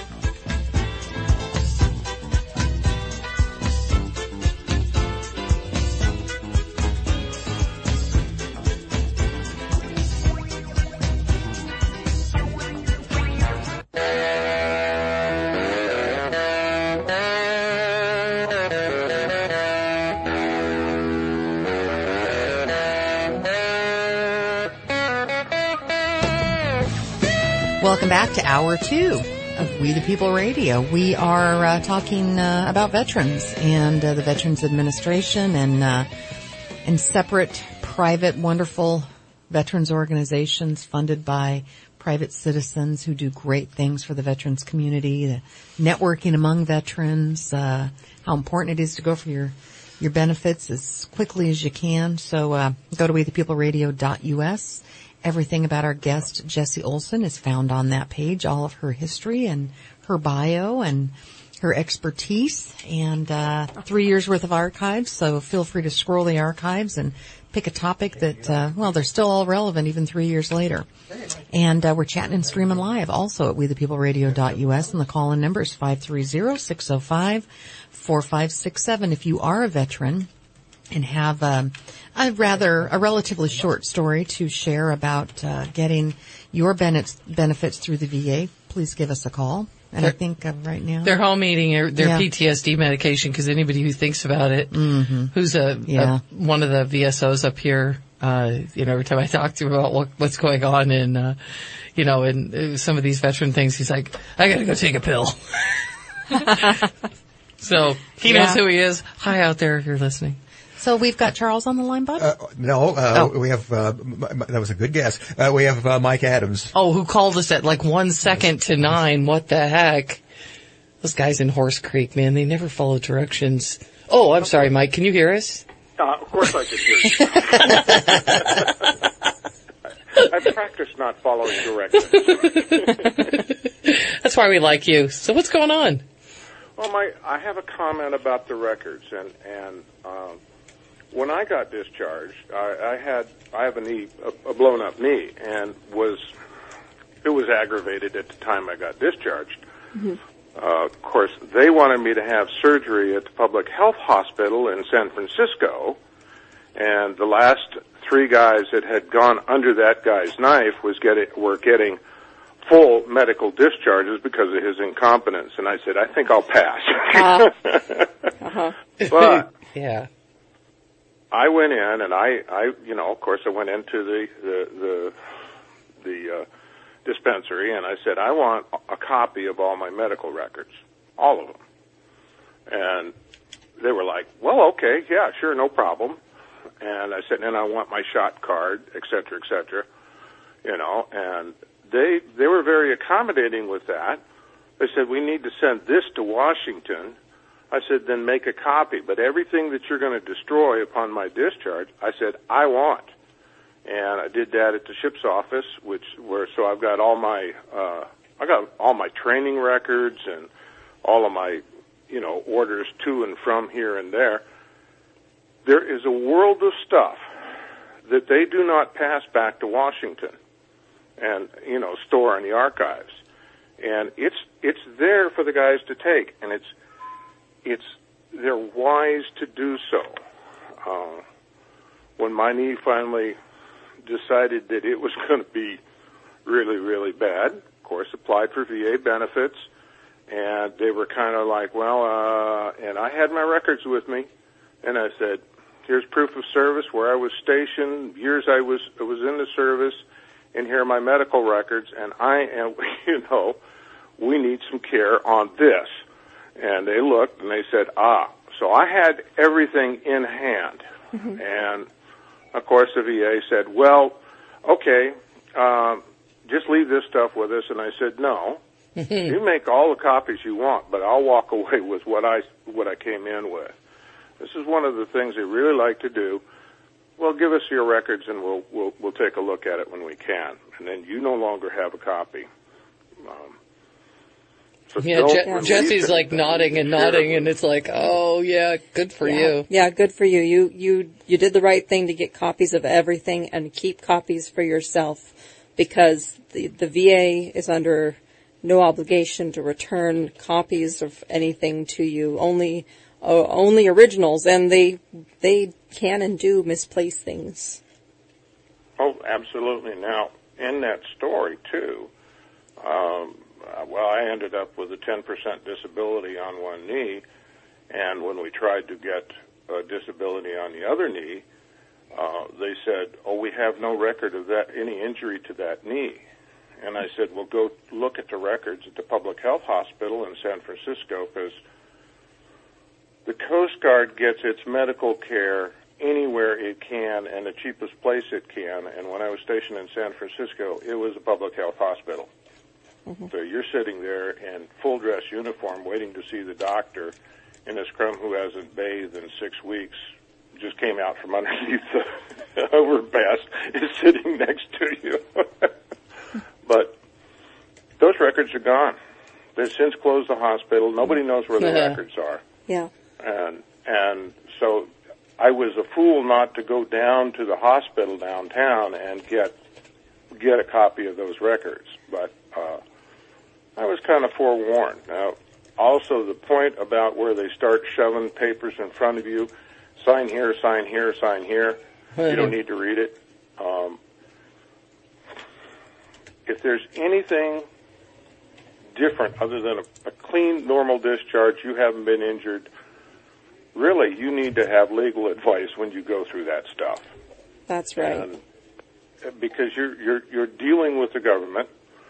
Welcome back to hour two of We the People Radio. We are uh, talking uh, about veterans and uh, the Veterans Administration and uh, and separate, private, wonderful veterans organizations funded by private citizens who do great things for the veterans community. The networking among veterans, uh, how important it is to go for your your benefits as quickly as you can. So uh, go to we the people radio dot U S. Everything about our guest, Jessie Olson, is found on that page, all of her history and her bio and her expertise and uh, three years worth of archives. So feel free to scroll the archives and pick a topic that, uh, well, they're still all relevant even three years later. And uh, we're chatting and streaming live also at we the people radio dot U S, and the call-in number is five three zero, six zero five, four five six seven. If you are a veteran and have um, a rather, a relatively short story to share about uh, getting your benefits, benefits through the V A, please give us a call. And They're, I think uh, right now they're home eating their, their Yeah. P T S D medication, because anybody who thinks about it, Mm-hmm. who's a, Yeah. a one of the V S Os up here, uh, you know, every time I talk to him about what, what's going on in, uh, you know, in uh, some of these veteran things, he's like, I gotta go take a pill. So he knows Yeah. who he is. Hi out there if you're listening. So we've got Charles on the line, bud? Uh, no, uh, Oh. we have, uh, m- m- that was a good guess. Uh, we have, uh, Mike Adams. Oh, who called us at like one second to nine? What the heck? Those guys in Horse Creek, man, they never follow directions. Oh, I'm sorry, Mike. Can you hear us? Uh, of course I can hear you. I've practiced not following directions. That's why we like you. So what's going on? Well, my, I have a comment about the records, and and um, when I got discharged, I, I had I have a knee, a, a blown up knee, and was it was aggravated at the time I got discharged. Mm-hmm. Uh, of course, they wanted me to have surgery at the public health hospital in San Francisco, and the last three guys that had gone under that guy's knife was getting were getting full medical discharges because of his incompetence. And I said, I think I'll pass. Uh, uh-huh. But Yeah. I went in, and I, I, you know, of course, I went into the the the, the uh, dispensary, and I said, I want a copy of all my medical records, all of them. And they were like, well, okay, yeah, sure, no problem. And I said, and I want my shot card, et cetera, et cetera, you know, and they they were very accommodating with that. They said, we need to send this to Washington. I said, then make a copy. But everything that you're going to destroy upon my discharge, I said, I want. And I did that at the ship's office, which where so I've got all my uh, I got all my training records and all of my you know orders to and from here and there. There is a world of stuff that they do not pass back to Washington and you know store in the archives, and it's it's there for the guys to take, and it's it's they're wise to do so. Uh, when my knee finally decided that it was going to be really, really bad, of course, applied for V A benefits, and they were kind of like, well, uh, and I had my records with me, and I said, here's proof of service, where I was stationed, years I was I was in the service, and here are my medical records, and I am, you know, we need some care on this. And they looked, and they said, ah, so I had everything in hand, mm-hmm. and of course, the V A said, well, okay, um, just leave this stuff with us. And I said, no, you make all the copies you want, but I'll walk away with what I, what I came in with. This is one of the things they really like to do. Well, give us your records, and we'll, we'll, we'll take a look at it when we can. And then you no longer have a copy. Um, so Yeah, Je- Jesse's like nodding and nodding, and it's like, oh yeah, good for yeah. you. Yeah, good for you. You you you did the right thing to get copies of everything and keep copies for yourself, because the the V A is under no obligation to return copies of anything to you. Only uh, only originals, and they they can and do misplace things. Oh, absolutely. Now, in that story too. Um, Uh, well, I ended up with a ten percent disability on one knee, and when we tried to get a disability on the other knee, uh, they said, oh, we have no record of that, any injury to that knee. And I said, well, go look at the records at the public health hospital in San Francisco, because the Coast Guard gets its medical care anywhere it can and the cheapest place it can. And when I was stationed in San Francisco, it was a public health hospital. Mm-hmm. So you're sitting there in full dress uniform waiting to see the doctor, and this crumb who hasn't bathed in six weeks just came out from underneath the overpass is sitting next to you. But those records are gone. They've since closed the hospital. Nobody knows where the Yeah. records are. Yeah. And and so I was a fool not to go down to the hospital downtown and get get a copy of those records. But uh, I was kind of forewarned. Now, also the point about where they start shoving papers in front of you, sign here, sign here, sign here. You don't need to read it. Um, if there's anything different other than a, a clean, normal discharge, you haven't been injured, really, you need to have legal advice when you go through that stuff. That's right. And, uh, because you're you're you're dealing with the government.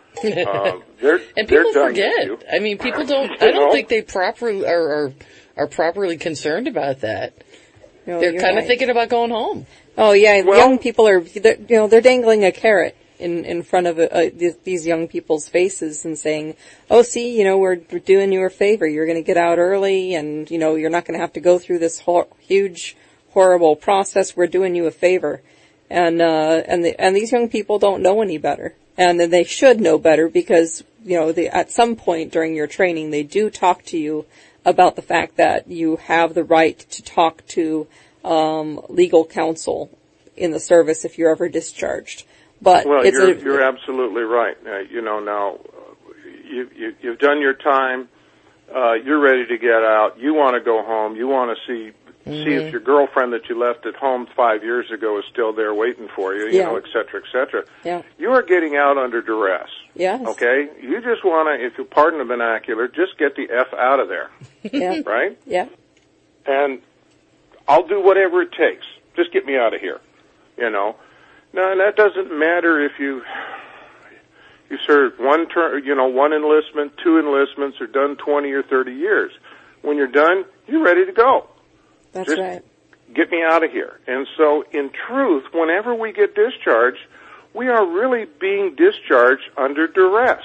Um, they're, And they're people done forget. with you. I mean, people don't. You I don't know? think they properly are are, are properly concerned about that. No, They're you're kind of right. thinking about going home. Oh yeah, Well- young people are, they're- you know, they're dangling a carrot in in front of uh, th- these young people's faces and saying, "Oh, see, you know, we're, we're doing you a favor. You're going to get out early, and you know, you're not going to have to go through this hor- huge, horrible process. We're doing you a favor." And uh, and the, and these young people don't know any better, and then they should know better because you know, they, at some point during your training, they do talk to you about the fact that you have the right to talk to um, legal counsel in the service if you're ever discharged. But Well, it's you're, a, you're absolutely right. Uh, you know, now, uh, you, you, you've done your time. Uh, you're ready to get out. You want to go home. You want to see Mm-hmm. see if your girlfriend that you left at home five years ago is still there waiting for you, you Yeah. know, et cetera, et cetera. Yeah. You are getting out under duress. Yes. Okay? You just want to, if you pardon the vernacular, just get the F out of there. Yeah. Right? Yeah. And I'll do whatever it takes. Just get me out of here. You know? Now, and that doesn't matter if you you served one term, you know, one enlistment, two enlistments, or done twenty or thirty years. When you're done, you're ready to go. That's Just right. get me out of here. And so, in truth, whenever we get discharged, we are really being discharged under duress.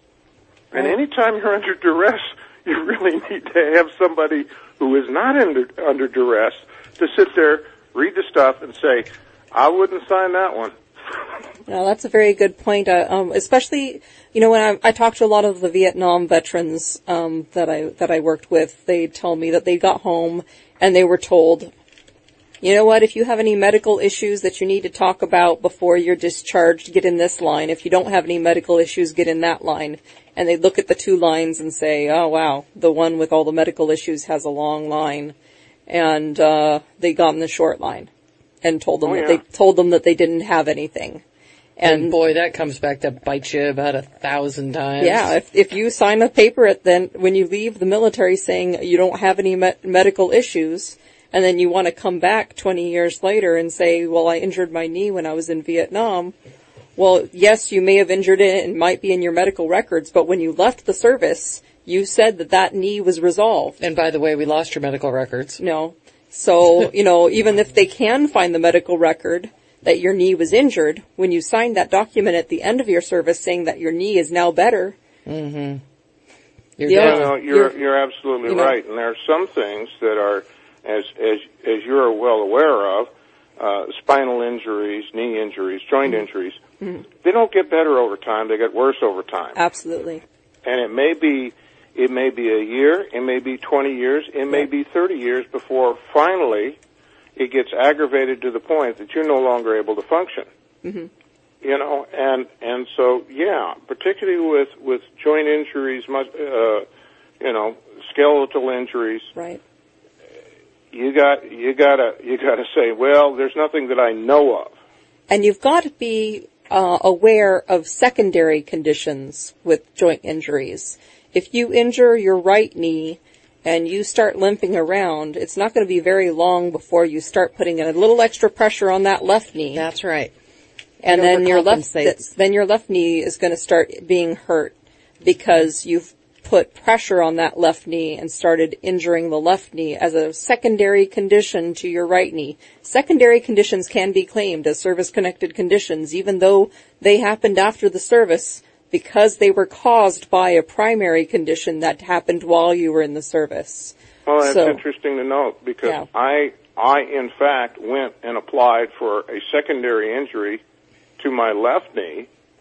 And Right. anytime you're under duress, you really need to have somebody who is not under, under duress to sit there, read the stuff, and say, I wouldn't sign that one. No, that's a very good point. Uh, um, especially, you know, when I, I talk to a lot of the Vietnam veterans um, that I that I worked with, they tell me that they got home and they were told, you know what, if you have any medical issues that you need to talk about before you're discharged, get in this line. If you don't have any medical issues, get in that line. And they look at the two lines and say, oh wow, the one with all the medical issues has a long line, and uh, they got in the short line. And told them Oh, that yeah. they told them that they didn't have anything, And, and boy, that comes back to bite you about a thousand times. yeah, if if you sign a paper at then when you leave the military saying you don't have any me- medical issues, and then you want to come back twenty years later and say, well, I injured my knee when I was in Vietnam. Well, yes, you may have injured it and might be in your medical records, but when you left the service, you said that that knee was resolved. And by the way, we lost your medical records. No. So, you know, even if they can find the medical record that your knee was injured, when you signed that document at the end of your service saying that your knee is now better. Mm-hmm. You're Yeah. down. No, no, you're You're- you're absolutely you know- right. And there are some things that are, as as as you're well aware of, uh, spinal injuries, knee injuries, joint injuries. They don't get better over time; they get worse over time. Absolutely. And it may be, it may be a year, it may be twenty years, it may be thirty years before finally it gets aggravated to the point that you're no longer able to function. Mm-hmm. You know, and and so yeah, particularly with with joint injuries, mus- uh, you know, skeletal injuries, Right. you got you gotta you gotta say, well, there's nothing that I know of. And you've got to be uh, aware of secondary conditions with joint injuries. If you injure your right knee and you start limping around, it's not going to be very long before you start putting a little extra pressure on that left knee. That's right. and It then your left overcompensates. then your left knee is going to start being hurt because you've put pressure on that left knee and started injuring the left knee as a secondary condition to your right knee. Secondary conditions can be claimed as service-connected conditions, even though they happened after the service, because they were caused by a primary condition that happened while you were in the service. Well, that's So- interesting to note because Yeah. I I in fact went and applied for a secondary injury to my left knee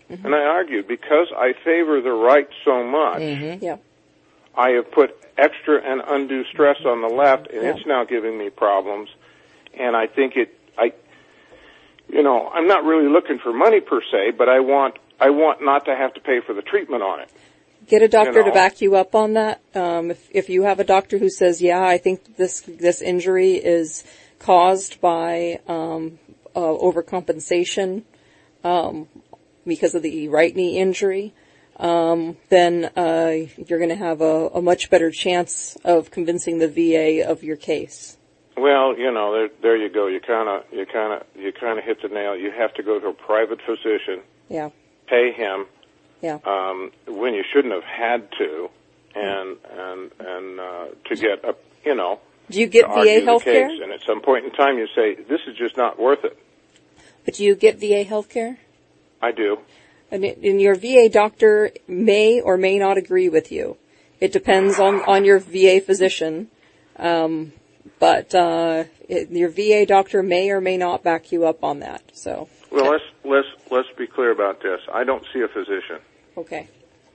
And I argued, because I favor the right so much, Mm-hmm. Yeah. I have put extra and undue stress on the left, and Yeah. it's now giving me problems. And I think it, I, you know, I'm not really looking for money per se, but I want, I want not to have to pay for the treatment on it. Get a doctor You know. to back you up on that. Um, if, if you have a doctor who says, yeah, I think this, this injury is caused by, um, uh, overcompensation, um, because of the right knee injury, um, then, uh, you're going to have a, a much better chance of convincing the V A of your case. Well, you know, there, there you go. You kind of, you kind of, you kind of hit the nail. You have to go to a private physician, Yeah. pay him, Yeah. um, when you shouldn't have had to, and and and uh, to get a, you know, Do you get to V A argue the health care? case. And at some point in time, you say, "This is just not worth it." But do you get V A health care? I do. And, it- and your V A doctor may or may not agree with you. It depends on, on your V A physician. Um, but, uh, it, your V A doctor may or may not back you up on that. So, Well, let's let's let's be clear about this. I don't see a physician. okay.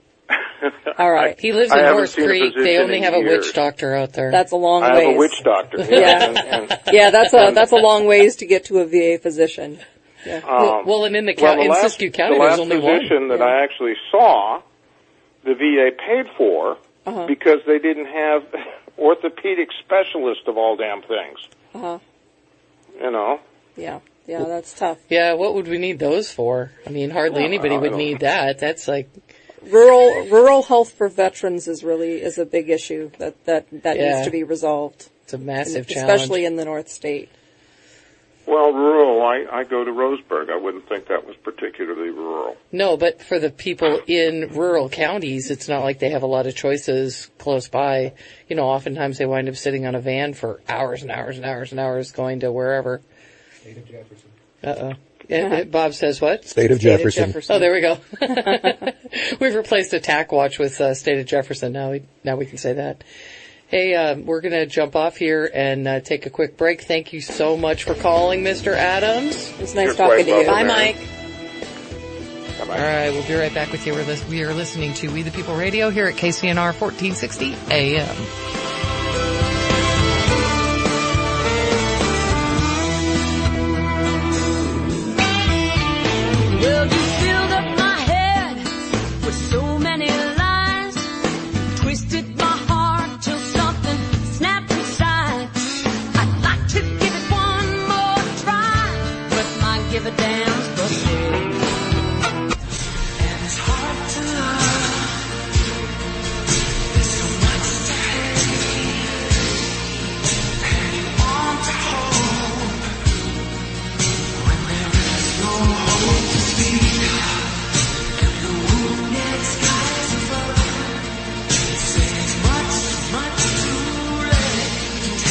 All right. He lives I in haven't Horse seen a Creek. They physician only in have a years. witch doctor out there. That's a long I ways. have a witch doctor. Yeah. And, and, Yeah, that's a, that's a long ways to get to a V A physician. Yeah. um, well, and in the, well, count, the in last, Siskiyou County, the there's last only one. physician that Yeah. I actually saw, the V A paid for Uh-huh. because they didn't have orthopedic specialists of all damn things. Uh-huh. You know. Yeah. Yeah, that's tough. Yeah, what would we need those for? I mean, hardly Well, anybody I would don't- need that. That's like, Rural, rural health for veterans is really, is a big issue that, that, that Yeah. needs to be resolved. it's a massive challenge. Especially in the North State. Well, rural, I, I go to Roseburg. I wouldn't think that was particularly rural. No, but for the people in rural counties, it's not like they have a lot of choices close by. You know, oftentimes they wind up sitting on a van for hours and hours and hours and hours going to wherever. State of Jefferson. Uh-oh. Yeah, Bob says what? State of Jefferson. Oh, there we go. We've replaced Attack Watch with uh, State of Jefferson. Now we, now we can say that. Hey, um, we're going to jump off here and uh, take a quick break. Thank you so much for calling, Mister Adams. It was nice You're talking quite to you. welcome, Bye, Mary. Mike. Bye-bye. All right, we'll be right back with you. We're lis- we are listening to We the People Radio here at K C N R fourteen sixty A M. Well, you filled up my head with so many lies, twisted my heart till something snapped inside. I'd like to give it one more try, but my give a damn's busted. And it's hard to love. There's so much to hate, and you want to hold when there is no hope to speak of. And the wounded skies above say it's much, much too late.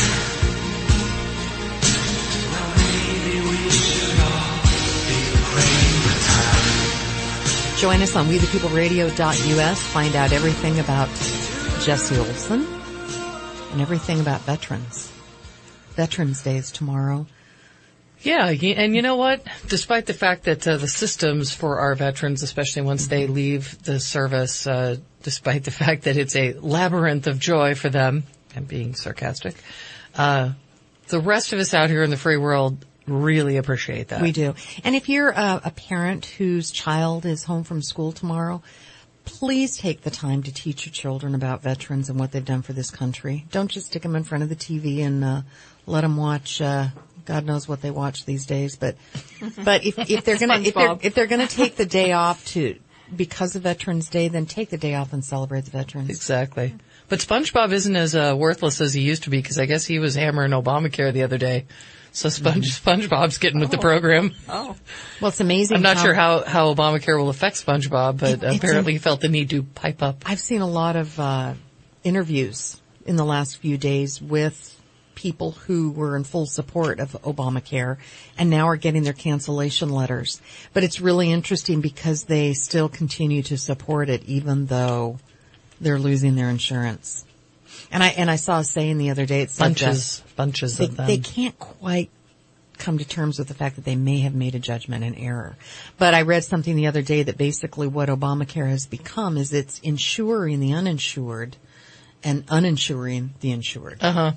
Well, maybe we should all be praying for time. Join us on we the people radio dot U S. Find out everything about Jesse Olson and everything about veterans. Veterans Day is tomorrow. Yeah, y- and you know what? Despite the fact that uh, the systems for our veterans, especially once they leave the service, uh, despite the fact that it's a labyrinth of joy for them, I'm being sarcastic, uh, the rest of us out here in the free world really appreciate that. We do. And if you're a, a parent whose child is home from school tomorrow, please take the time to teach your children about veterans and what they've done for this country. Don't just stick them in front of the T V and uh, let them watch. Uh, God knows what they watch these days, but but if, if they're gonna if they're SpongeBob. if they're gonna take the day off to because of Veterans Day, then take the day off and celebrate the veterans. Exactly. But SpongeBob isn't as uh, worthless as he used to be, because I guess he was hammering Obamacare the other day. So Sponge, SpongeBob's getting with the program. Oh. Well, it's amazing. I'm not how- sure how, how Obamacare will affect SpongeBob, but It- it's apparently a- he felt the need to pipe up. I've seen a lot of uh, interviews in the last few days with people who were in full support of Obamacare and now are getting their cancellation letters. But it's really interesting because they still continue to support it even though they're losing their insurance. And I and I saw a saying the other day. It said Bunches, bunches they, of them. they can't quite come to terms with the fact that they may have made a judgment in error. But I read something the other day that basically what Obamacare has become is it's insuring the uninsured and uninsuring the insured. Uh-huh.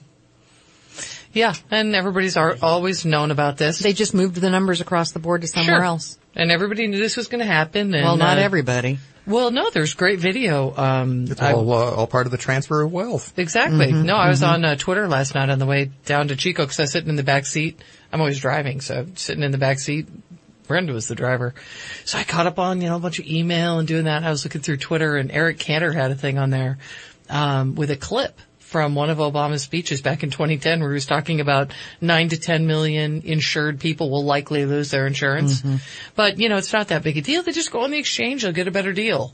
Yeah, and everybody's ar- always known about this. They just moved the numbers across the board to somewhere Sure. else. And everybody knew this was going to happen. And, Well, not uh, everybody. Well, no, there's great video. Um, It's I- all, uh, all part of the transfer of wealth. Exactly. Mm-hmm, No, I was on uh, Twitter last night on the way down to Chico because I was sitting in the back seat. I'm always driving, so I'm sitting in the back seat. Brenda was the driver. So I caught up on, you know, a bunch of email and doing that. I was looking through Twitter, and Eric Cantor had a thing on there um, with a clip from one of Obama's speeches back in twenty ten where he was talking about nine to ten million insured people will likely lose their insurance. Mm-hmm. But, you know, it's not that big a deal. They just go on the exchange. They'll get a better deal.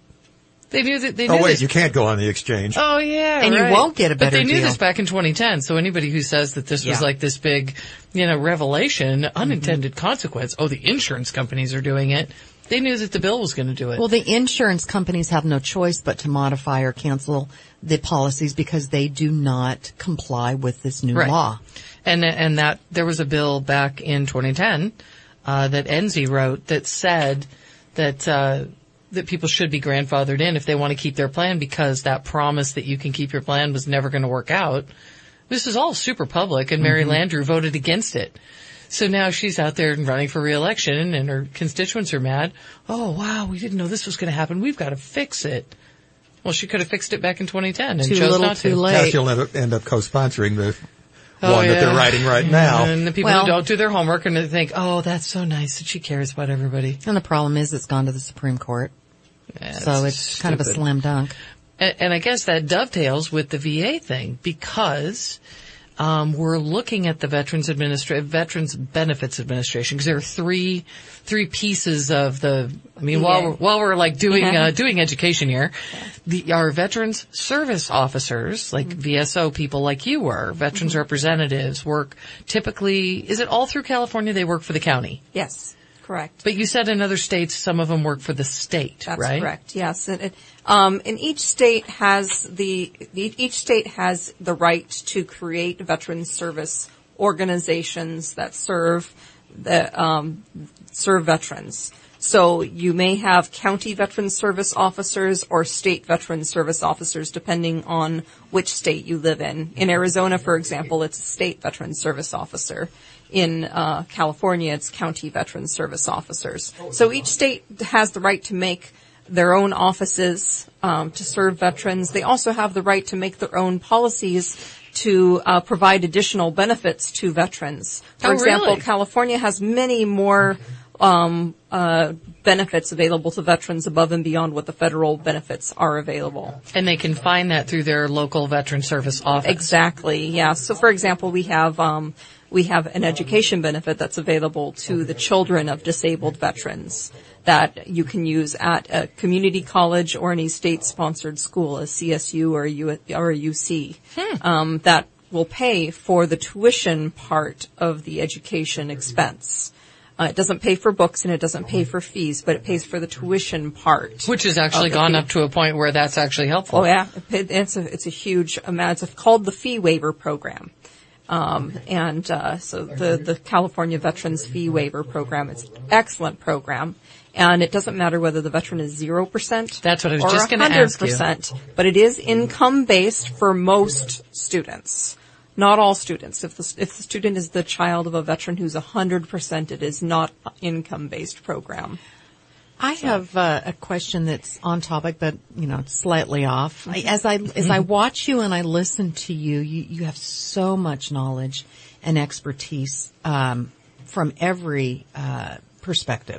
They knew that they knew Oh, wait, this. you can't go on the exchange. Oh yeah, And you right. won't get a better But they knew deal. this back in twenty ten. So anybody who says that this was Yeah. like this big, you know, revelation, Mm-hmm. unintended consequence. Oh, the insurance companies are doing it. They knew that the bill was going to do it. Well, the insurance companies have no choice but to modify or cancel the policies because they do not comply with this new Right. law. And and that there was a bill back in twenty ten uh, that Enzi wrote that said that uh, that people should be grandfathered in if they want to keep their plan because that promise that you can keep your plan was never going to work out. This is all super public, and Mary Mm-hmm. Landrieu voted against it. So now she's out there and running for re-election, and her constituents are mad. Oh, wow, we didn't know this was going to happen. We've got to fix it. Well, she could have fixed it back in twenty ten and Too chose little, not too to. late. Now she'll end up, end up co-sponsoring the Oh, one that yeah. they're writing right now. And the people Well- who don't do their homework and they think, oh, that's so nice that she cares about everybody. And the problem is it's gone to the Supreme Court. Yeah, So it's kind of a stupid. slam dunk. And, and I guess that dovetails with the V A thing because um, we're looking at the Veterans Administra- Veterans Benefits Administration because there are three three pieces of the. I mean, while we're, while we're like doing uh, doing education here, the our Veterans Service Officers, like V S O people like you were, Veterans Representatives, work typically. Is it all through California? They work for the county. Yes, correct. But you said in other states, some of them work for the state, That's right? correct. Yes, and, it, um, and each state has the, the each state has the right to create veterans service organizations that serve the um, serve veterans. So you may have county veterans service officers or state veterans service officers, depending on which state you live in. In Arizona, for example, it's a state veterans service officer. In uh, California, it's county veterans service officers. So each state has the right to make their own offices um, to serve veterans. They also have the right to make their own policies to uh, provide additional benefits to veterans. For Oh, example, really? California has many more um, uh, benefits available to veterans above and beyond what the federal benefits are available. And they can find that through their local veteran service office. Exactly. Yeah. So, for example, we have um, we have an education benefit that's available to the children of disabled veterans that you can use at a community college or any state-sponsored school, a C S U or a, U- or a U C, um, that will pay for the tuition part of the education expense. Uh, it doesn't pay for books and it doesn't pay for fees, but it pays for the tuition part. Which has actually of the gone fee. up to a point where that's actually helpful. Oh yeah, it, it's a it's a huge amount. It's called the Fee Waiver Program, um, and uh, so the the California Veterans Fee Waiver Program. It's an excellent program, and it doesn't matter whether the veteran is zero percent. That's what I was or just gonna one hundred ask you. percent, but it is income based for most students. Not all students. If the if the student is the child of a veteran who's one hundred percent, it is not an income based program. I have uh, a question that's on topic, but you know, slightly off. I, as I as I watch you and I listen to you, you, you have so much knowledge and expertise um, from every uh, perspective.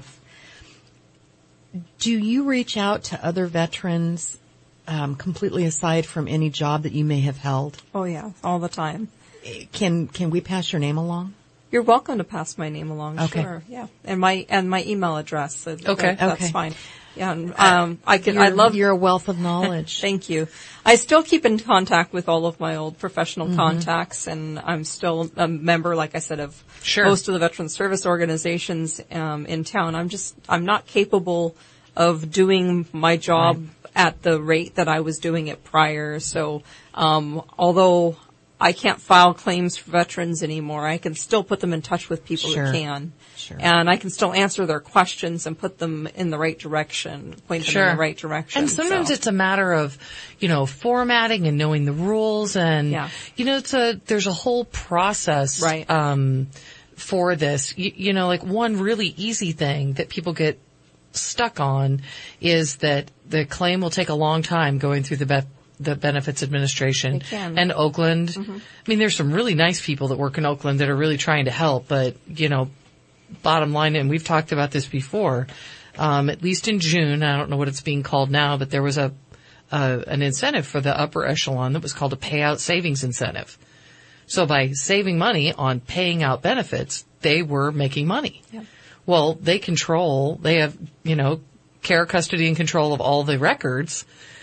Do you reach out to other veterans, um, completely aside from any job that you may have held? Oh yeah, all the time. Can can we pass your name along? You're welcome to pass my name along. Okay. Sure. Yeah. And my and my email address. So that- Okay. That's Okay. fine. Yeah. And, um, I can. You're, I love. you're a wealth of knowledge. Thank you. I still keep in contact with all of my old professional Mm-hmm. contacts, and I'm still a member, like I said, of Sure. most of the veteran service organizations um, in town. I'm just. I'm not capable of doing my job at the rate that I was doing it prior. So, um, although I can't file claims for veterans anymore. I can still put them in touch with people Sure. who can. Sure. And I can still answer their questions and put them in the right direction, point them in the right direction. And sometimes so. it's a matter of, you know, formatting and knowing the rules and, Yeah. you know, it's a, there's a whole process, Right. um, for this. You, you know, like one really easy thing that people get stuck on is that the claim will take a long time going through the be- the Benefits Administration. It can. And Oakland. Mhm. I mean, there's some really nice people that work in Oakland that are really trying to help, but, you know, bottom line, and we've talked about this before, um, at least in June, I don't know what it's being called now, but there was a, uh, an incentive for the upper echelon that was called a payout savings incentive. So by saving money on paying out benefits, they were making money. Yeah. Well, they control, they have, you know, care, custody, and control of all the records.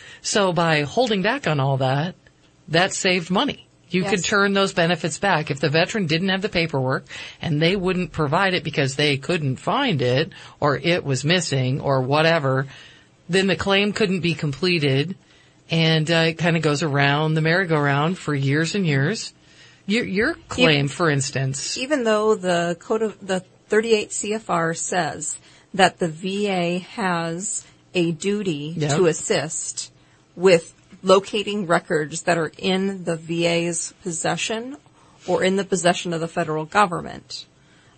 So by holding back on all that, that saved money. You Yes. could turn those benefits back. If the veteran didn't have the paperwork and they wouldn't provide it because they couldn't find it or it was missing or whatever, then the claim couldn't be completed, and uh, it kind of goes around the merry-go-round for years and years. Your, your claim, Even- for instance. Even though the code of the thirty-eight C F R says that the V A has a duty Yep. to assist with locating records that are in the V A's possession or in the possession of the federal government,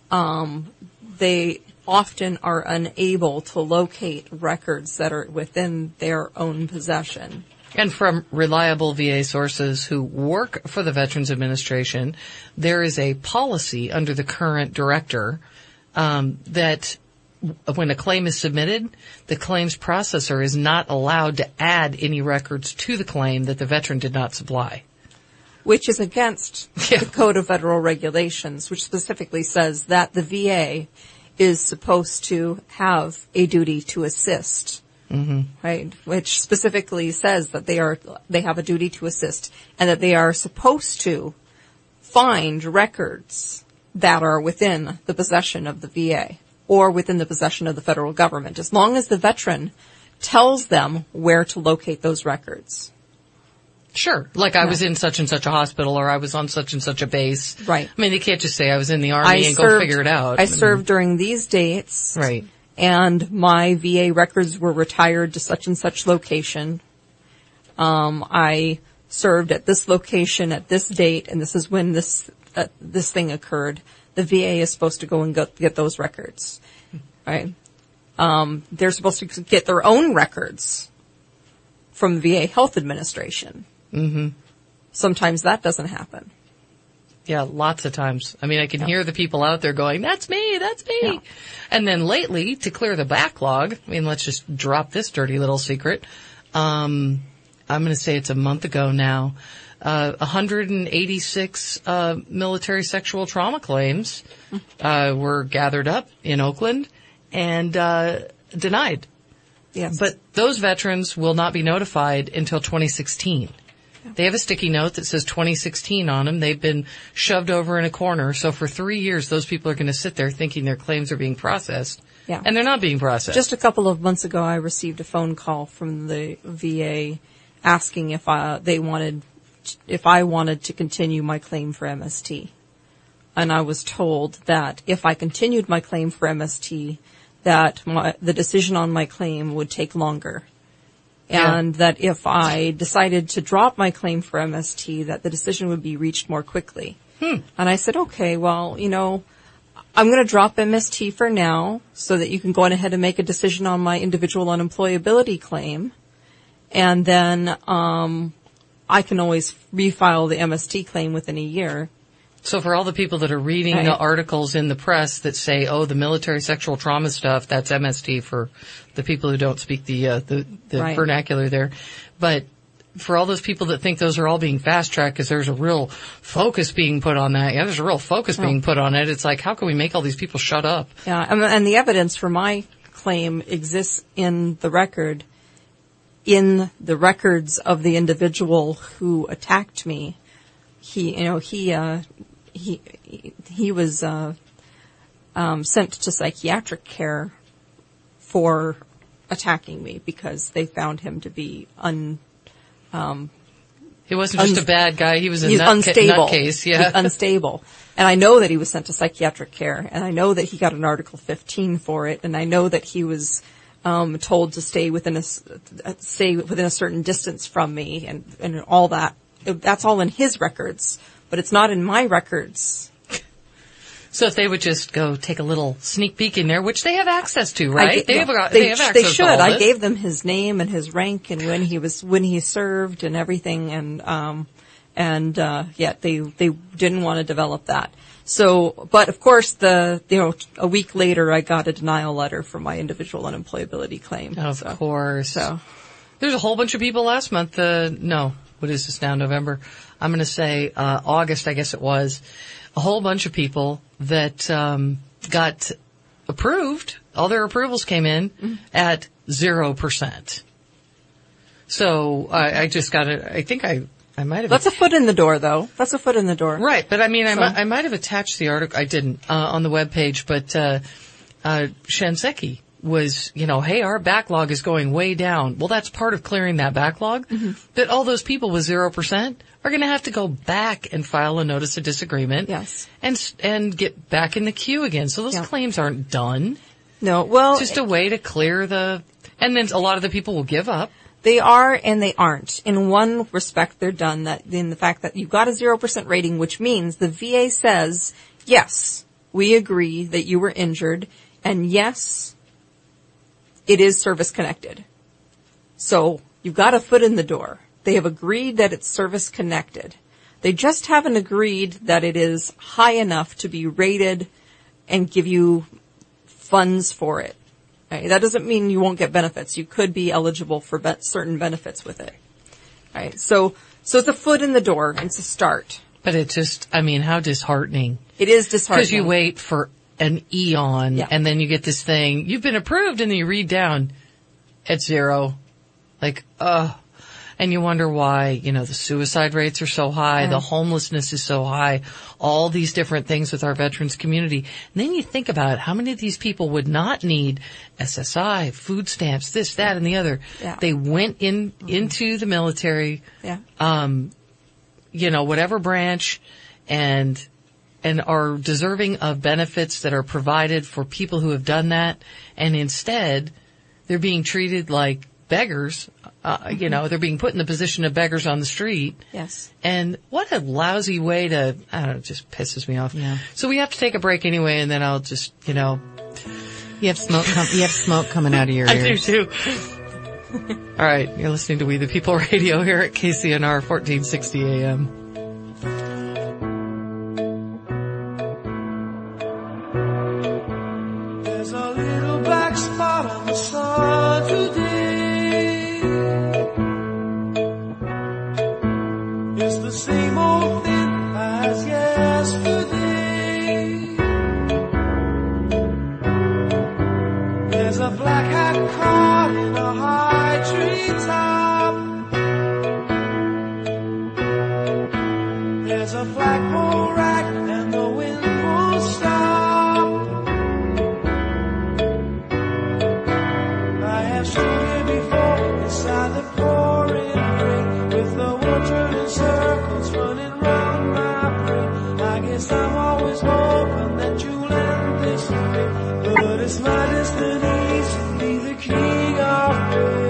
um, they often are unable to locate records that are within their own possession. And from reliable V A sources who work for the Veterans Administration, there is a policy under the current director um, that when a claim is submitted, the claims processor is not allowed to add any records to the claim that the veteran did not supply. Which is against Yeah. the Code of Federal Regulations, which specifically says that the V A is supposed to have a duty to assist. Mm-hmm. Right, which specifically says that they are they have a duty to assist and that they are supposed to find records that are within the possession of the V A or within the possession of the federal government, as long as the veteran tells them where to locate those records. Sure. Like I was in such and such a hospital or I was on such and such a base. Right. I mean, they can't just say I was in the Army and served, go figure it out. I served during these dates. Right. And my V A records were retired to such and such location. Um, I served at this location at this date, and this is when this uh, this thing occurred. The V A is supposed to go and go, get those records, right? Um, they're supposed to get their own records from the V A Health Administration. Mm-hmm. Sometimes that doesn't happen. Yeah, lots of times. I mean, I can hear the people out there going, that's me, that's me. Yeah. And then lately, to clear the backlog, I mean, let's just drop this dirty little secret. Um, I'm going to say it's a month ago now. Uh, one hundred eighty-six uh, military sexual trauma claims uh, were gathered up in Oakland and uh, denied. Yes. But those veterans will not be notified until twenty sixteen. They have a sticky note that says twenty sixteen on them. They've been shoved over in a corner. So for three years, those people are going to sit there thinking their claims are being processed. Yeah. And they're not being processed. Just a couple of months ago, I received a phone call from the V A asking if I, they wanted, if I wanted to continue my claim for M S T. And I was told that if I continued my claim for M S T, that my, the decision on my claim would take longer. Yeah. And that if I decided to drop my claim for M S T, that the decision would be reached more quickly. Hmm. And I said, okay, well, you know, I'm going to drop M S T for now so that you can go on ahead and make a decision on my individual unemployability claim. And then um, I can always refile the M S T claim within a year. So for all the people that are reading Right. the articles in the press that say, oh, the military sexual trauma stuff, that's M S T for the people who don't speak the, uh, the, the Right. vernacular there. But for all those people that think those are all being fast-tracked because there's a real focus being put on that. Yeah, there's a real focus Oh. being put on it. It's like, how can we make all these people shut up? Yeah, and, and the evidence for my claim exists in the record, in the records of the individual who attacked me. He, you know, he, uh, he, he was, uh, um, sent to psychiatric care for attacking me because they found him to be un, um, He wasn't just Un- a bad guy. He was a he's nut unstable. nutcase. Yeah. He's unstable. And I know that he was sent to psychiatric care, and I know that he got an Article fifteen for it, and I know that he was um, told to stay within a s- uh, stay within a certain distance from me, and and all that. That's all in his records, but it's not in my records. So if they would just go take a little sneak peek in there, which they have access to, I right? ga- they, yeah, have, got- they, they have access they to should. all I this. gave them his name and his rank and when he was when he served and everything, and um, and uh, yet they they didn't want to develop that. So, but of course, the you know a week later, I got a denial letter for my individual unemployability claim. Of so, course. So there's a whole bunch of people last month. Uh, no, what is this now? November. I'm going to say uh, August. I guess it was a whole bunch of people that um, got approved. All their approvals came in mm-hmm. at zero percent. So I, I just got it. I think I. I might have. That's a foot in the door, though. That's a foot in the door. Right, but I mean, so. I, mi- I might have attached the article. I didn't uh, on the webpage, but uh, uh, Shinseki was, you know, hey, our backlog is going way down. Well, that's part of clearing that backlog. Mm-hmm. But all those people with zero percent are going to have to go back and file a notice of disagreement. Yes, and and get back in the queue again. So those yeah. claims aren't done. No, well, it's just a way to clear the. And then a lot of the people will give up. They are and they aren't. In one respect, they're done. That in the fact that you've got a zero percent rating, which means the V A says, yes, we agree that you were injured, and yes, it is service connected. So you've got a foot in the door. They have agreed that it's service connected. They just haven't agreed that it is high enough to be rated and give you funds for it. Right, that doesn't mean you won't get benefits. You could be eligible for be- certain benefits with it. Right, so so it's a foot in the door. It's a start. But it's just, I mean, how disheartening. It is disheartening. Because you wait for an eon, yeah. and then you get this thing, you've been approved, and then you read down at zero. Like, ugh. And you wonder why, you know, the suicide rates are so high, mm. the homelessness is so high, all these different things with our veterans community. And then you think about how many of these people would not need S S I, food stamps, this, that, and the other. Yeah. They went in, mm-hmm. into the military, yeah. um, you know, whatever branch, and, and are deserving of benefits that are provided for people who have done that. And instead, they're being treated like beggars. Uh, you know, they're being put in the position of beggars on the street. Yes. And what a lousy way to, I don't know, it just pisses me off. Yeah. So we have to take a break anyway, and then I'll just, you know. You have smoke, com- you have smoke coming out of your ears. I do too. All right. You're listening to We the People Radio here at K C N R fourteen sixty A M. There's a little black spot on the sun today. It's the same old thing as yesterday. There's a black hat caught in a high tree top. There's a flagpole rack and the wind won't stop. I have stood here before inside the pouring rain with the world turning circles running round my brain. I guess I'm always hoping that you'll end this way, but it's my destiny to be the king of pain.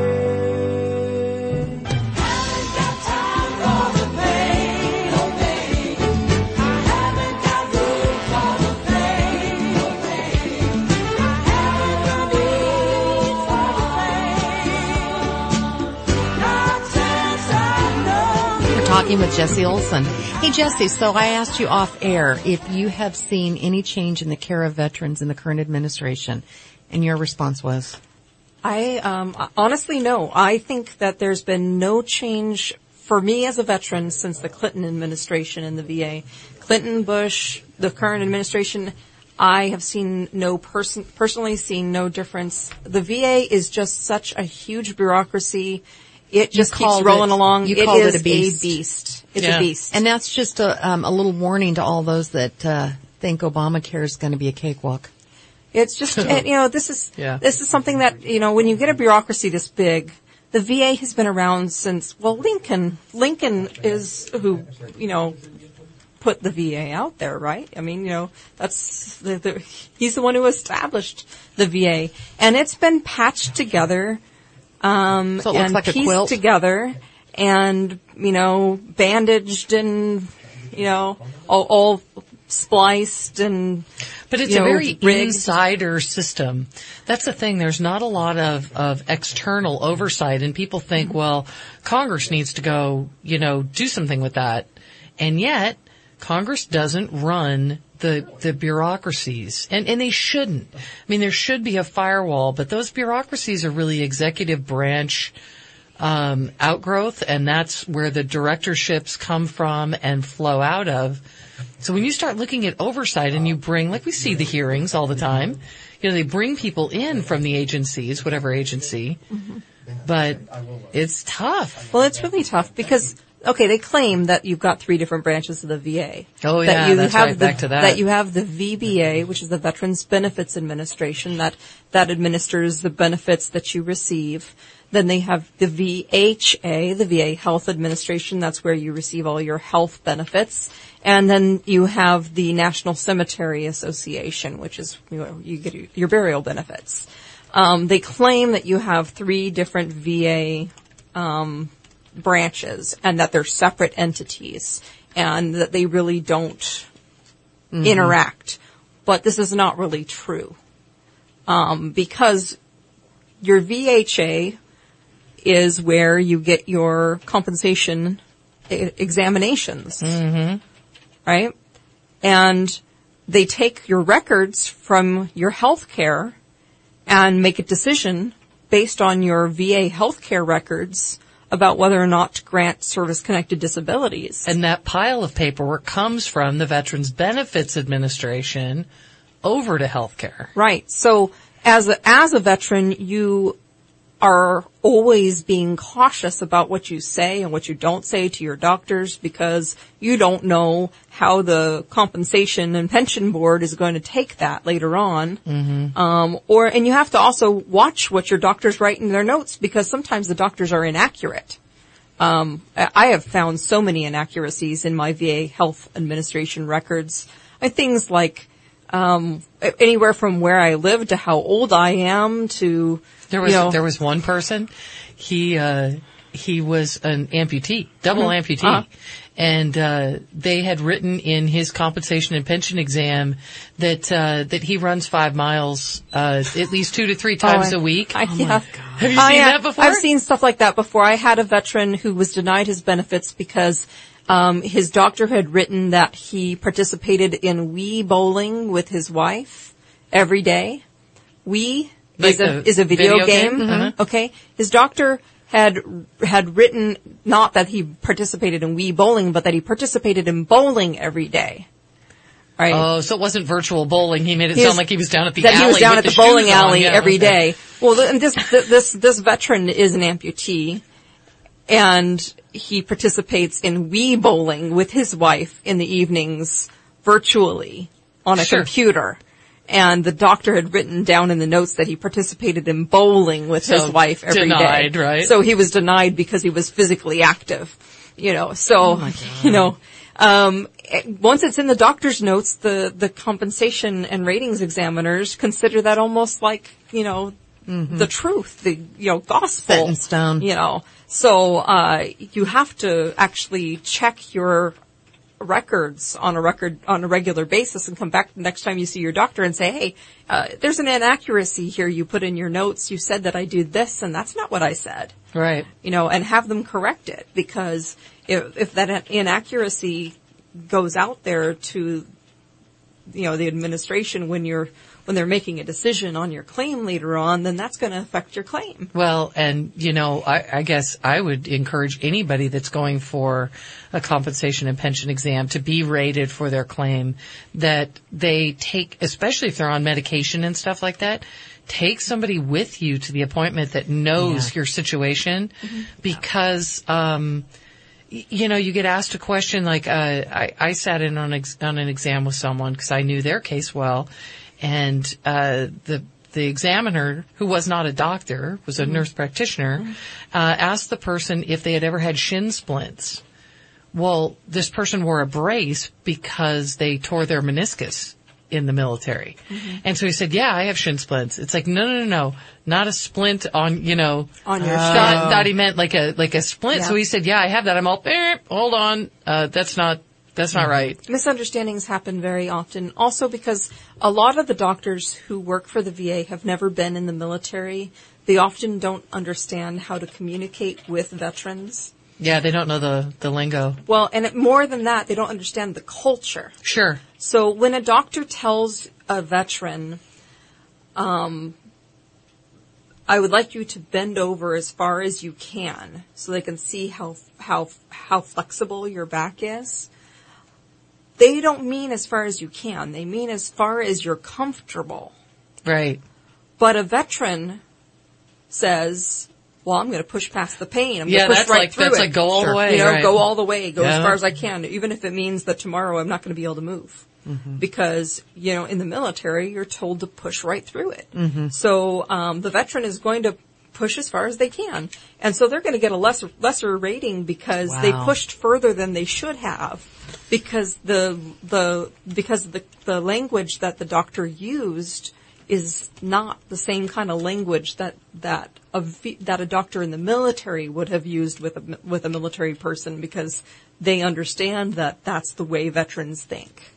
Haven't got time for the pain, oh pain. I haven't got room for the pain, oh pain. I haven't got need for the pain. Not since I know. We're talking with Jesse Olson. Hey, Jesse, so I asked you off air if you have seen any change in the care of veterans in the current administration, and your response was? I um, honestly no. I think that there's been no change for me as a veteran since the Clinton administration in the V A. Clinton, Bush, the current administration, I have seen no person personally seen no difference. The V A is just such a huge bureaucracy. It just keeps called rolling it- along. you It called is it a beast. beast. It's Yeah. a beast. And that's just a, um, a little warning to all those that uh, think Obamacare is going to be a cakewalk. It's just, and, you know, this is, Yeah. this is something that, you know, when you get a bureaucracy this big, the V A has been around since, well, Lincoln, Lincoln is who, you know, put the V A out there, right? I mean, you know, that's the, the he's the one who established the V A, and it's been patched together, um, so it looks and like a pieced quilt together, and you know, bandaged and you know, all, all spliced and. But it's you a know, very rigged. insider system. That's the thing. There's not a lot of, of external oversight, and people think, well, Congress needs to go, you know, do something with that. And yet, Congress doesn't run the the bureaucracies, and, and they shouldn't. I mean, there should be a firewall, but those bureaucracies are really executive branch um, outgrowth, and that's where the directorships come from and flow out of. So when you start looking at oversight and you bring, like we see the hearings all the time, you know, they bring people in from the agencies, whatever agency, mm-hmm. but it's tough. Well, it's really tough because, okay, they claim that you've got three different branches of the V A. Oh, that yeah, you that's have right, the, back to that. That you have the V B A, which is the Veterans Benefits Administration, that, that administers the benefits that you receive. Then they have the V H A, the V A Health Administration. That's where you receive all your health benefits. And then you have the National Cemetery Association, which is, you know, you get your burial benefits. Um, they claim that you have three different V A, um, branches and that they're separate entities and that they really don't mm-hmm. interact. But this is not really true. Um, because your V H A is where you get your compensation I- examinations. Mm-hmm. Right? And they take your records from your health care and make a decision based on your V A healthcare records about whether or not to grant service-connected disabilities. And that pile of paperwork comes from the Veterans Benefits Administration over to healthcare. Right. So as a, as a veteran, you are always being cautious about what you say and what you don't say to your doctors because you don't know how the compensation and pension board is going to take that later on. Mm-hmm. Um, or, and you have to also watch what your doctors write in their notes because sometimes the doctors are inaccurate. Um, I have found so many inaccuracies in my V A Health Administration records. Uh, things like, um, anywhere from where I live to how old I am to, There was you know, there was one person, he uh he was an amputee, double Uh-huh. amputee, Uh-huh. and uh they had written in his compensation and pension exam that uh that he runs five miles uh at least two to three times Oh, I- a week. I, yeah. Have you I, seen uh, that before? I've seen stuff like that before. I had a veteran who was denied his benefits because um his doctor had written that he participated in Wii bowling with his wife every day. Wii Like is a the is a video, video game. game? Uh-huh. Okay. His doctor had had written not that he participated in Wii bowling, but that he participated in bowling every day. Right? Oh, so it wasn't virtual bowling. He made it He sound was- like he was down at the that alley. he was down with at the, the bowling shoes on. alley Yeah, every okay. day. Well, th- and this th- this this veteran is an amputee, and he participates in Wii bowling with his wife in the evenings virtually on a Sure. computer. And the doctor had written down in the notes that he participated in bowling with his So wife every day. denied, right? So he was denied because he was physically active, you know. So, Oh you know, um, once it's in the doctor's notes, the, the compensation and ratings examiners consider that almost like, you know, Mm-hmm. the truth, the, you know, gospel. Set in stone. You know, so, uh, you have to actually check your records on a record, on a regular basis and come back the next time you see your doctor and say, hey, uh, there's an inaccuracy here you put in your notes. You said that I do this and that's not what I said. Right. You know, and have them correct it because if, if that inaccuracy goes out there to, you know, the administration when you're, when they're making a decision on your claim later on, then that's going to affect your claim. Well, and, you know, I, I guess I would encourage anybody that's going for a compensation and pension exam to be rated for their claim, that they take, especially if they're on medication and stuff like that, take somebody with you to the appointment that knows Yeah. your situation because, um, y- you know, you get asked a question like, uh, I, I sat in on, ex- on an exam with someone because I knew their case well. And, uh, the, the examiner, who was not a doctor, was a Mm-hmm. nurse practitioner, uh, asked the person if they had ever had shin splints. Well, this person wore a brace because they tore their meniscus in the military. Mm-hmm. And so he said, yeah, I have shin splints. It's like, no, no, no, no, not a splint on, you know, On your uh, shin. thought, thought he meant like a, like a splint. Yeah. So he said, yeah, I have that. I'm all, eh, hold on. Uh, that's not, that's not right. Misunderstandings happen very often. Also because a lot of the doctors who work for the V A have never been in the military. They often don't understand how to communicate with veterans. Yeah, they don't know the, the lingo. Well, and it, more than that, they don't understand the culture. Sure. So when a doctor tells a veteran, um, I would like you to bend over as far as you can so they can see how, how, how flexible your back is. They don't mean as far as you can. They mean as far as you're comfortable. Right. But a veteran says, well, I'm going to push past the pain. I'm Yeah, going to push that's right like- through that's it. like go all the Sure. way, You know, right. go all the way, go Yeah. as far as I can, even if it means that tomorrow I'm not going to be able to move. Mm-hmm. Because, you know, in the military, you're told to push right through it. Mm-hmm. So, um, the veteran is going to push as far as they can. And so they're going to get a lesser, lesser rating because they Wow. pushed further than they should have. Because the, the, because the, the language that the doctor used is not the same kind of language that, that a, v- that a doctor in the military would have used with a, with a military person because they understand that that's the way veterans think.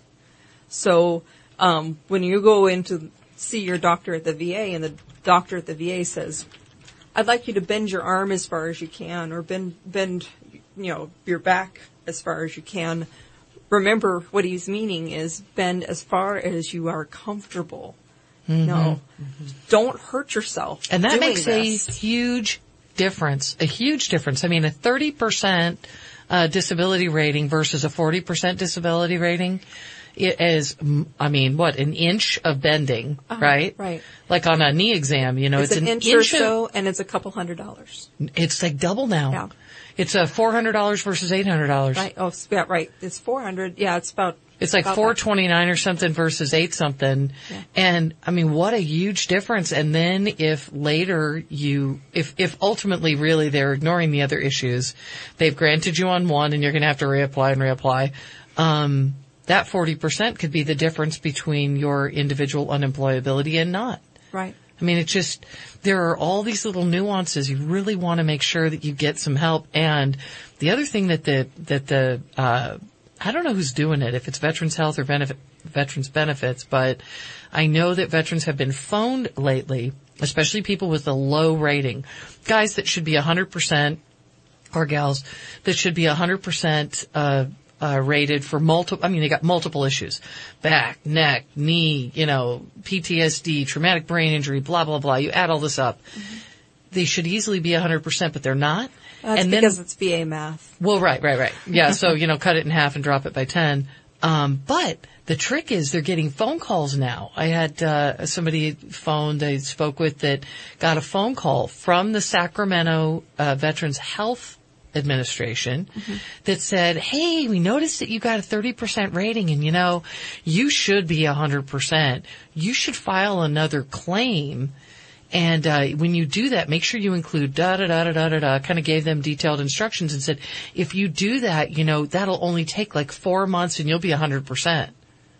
So, um, when you go in to see your doctor at the V A and the doctor at the V A says, I'd like you to bend your arm as far as you can or bend, bend, you know, your back as far as you can. Remember what he's meaning is bend as far as you are comfortable. Mm-hmm. No, don't hurt yourself. And that doing makes this. a huge difference, a huge difference. I mean, a thirty percent uh, disability rating versus a forty percent disability rating it is, mm, I mean, what, an inch of bending, Uh-huh, right? right. Like on a knee exam, you know, It's, it's, an, inch, or so, and it's a couple hundred dollars. It's like double now. Yeah. It's a four hundred dollars versus eight hundred dollars. Right. Oh, yeah, right. It's four hundred. Yeah, it's about. It's like about four that. twenty nine or something versus eight something, Yeah. and I mean, what a huge difference. And then if later you, if if ultimately really they're ignoring the other issues, they've granted you on one, and you're going to have to reapply and reapply. Um, that forty percent could be the difference between your individual unemployability and not. Right. I mean, it's just, there are all these little nuances. You really want to make sure that you get some help. And the other thing that the, that the, uh, I don't know who's doing it, if it's Veterans Health or benefit, Veterans Benefits, but I know that veterans have been phoned lately, especially people with a low rating. Guys that should be one hundred percent, or gals that should be one hundred percent, uh, Uh, rated for multiple, I mean, they got multiple issues. Back, neck, knee, you know, P T S D, traumatic brain injury, blah, blah, blah. You add all this up. Mm-hmm. They should easily be one hundred percent, but they're not. That's and because then, it's V A math. well, right, right, right. Yeah, so, you know, cut it in half and drop it by ten. Um, but the trick is they're getting phone calls now. I had, uh, somebody phoned I spoke with that got a phone call from the Sacramento, uh, Veterans Health Administration mm-hmm. that said, hey, we noticed that you got a thirty percent rating and, you know, you should be one hundred percent. You should file another claim. And, uh, when you do that, make sure you include da da da da da da da, kind of gave them detailed instructions and said, if you do that, you know, that'll only take like four months and you'll be one hundred percent.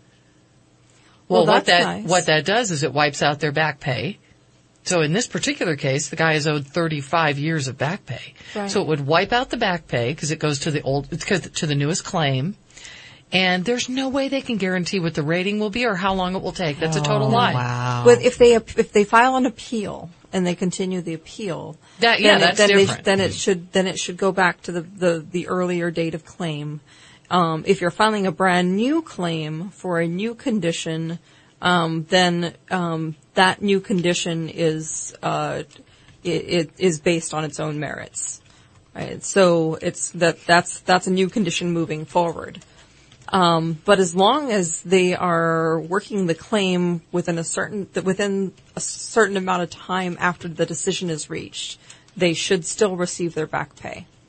Well, Well, what that's that, nice. what that does is it wipes out their back pay. So in this particular case, the guy is owed thirty-five years of back pay. Right. So it would wipe out the back pay because it goes to the old, it's to the newest claim. And there's no way they can guarantee what the rating will be or how long it will take. That's a total Oh, lie. wow. But if they if they file an appeal and they continue the appeal, That- yeah, then, that's it, then, different. They, then it should then it should go back to the the, the earlier date of claim. Um, if you're filing a brand new claim for a new condition, um, then um, that new condition is uh, it, it is based on its own merits. Right? So it's that that's that's a new condition moving forward. Um, but as long as they are working the claim within a certain within a certain amount of time after the decision is reached, they should still receive their back pay.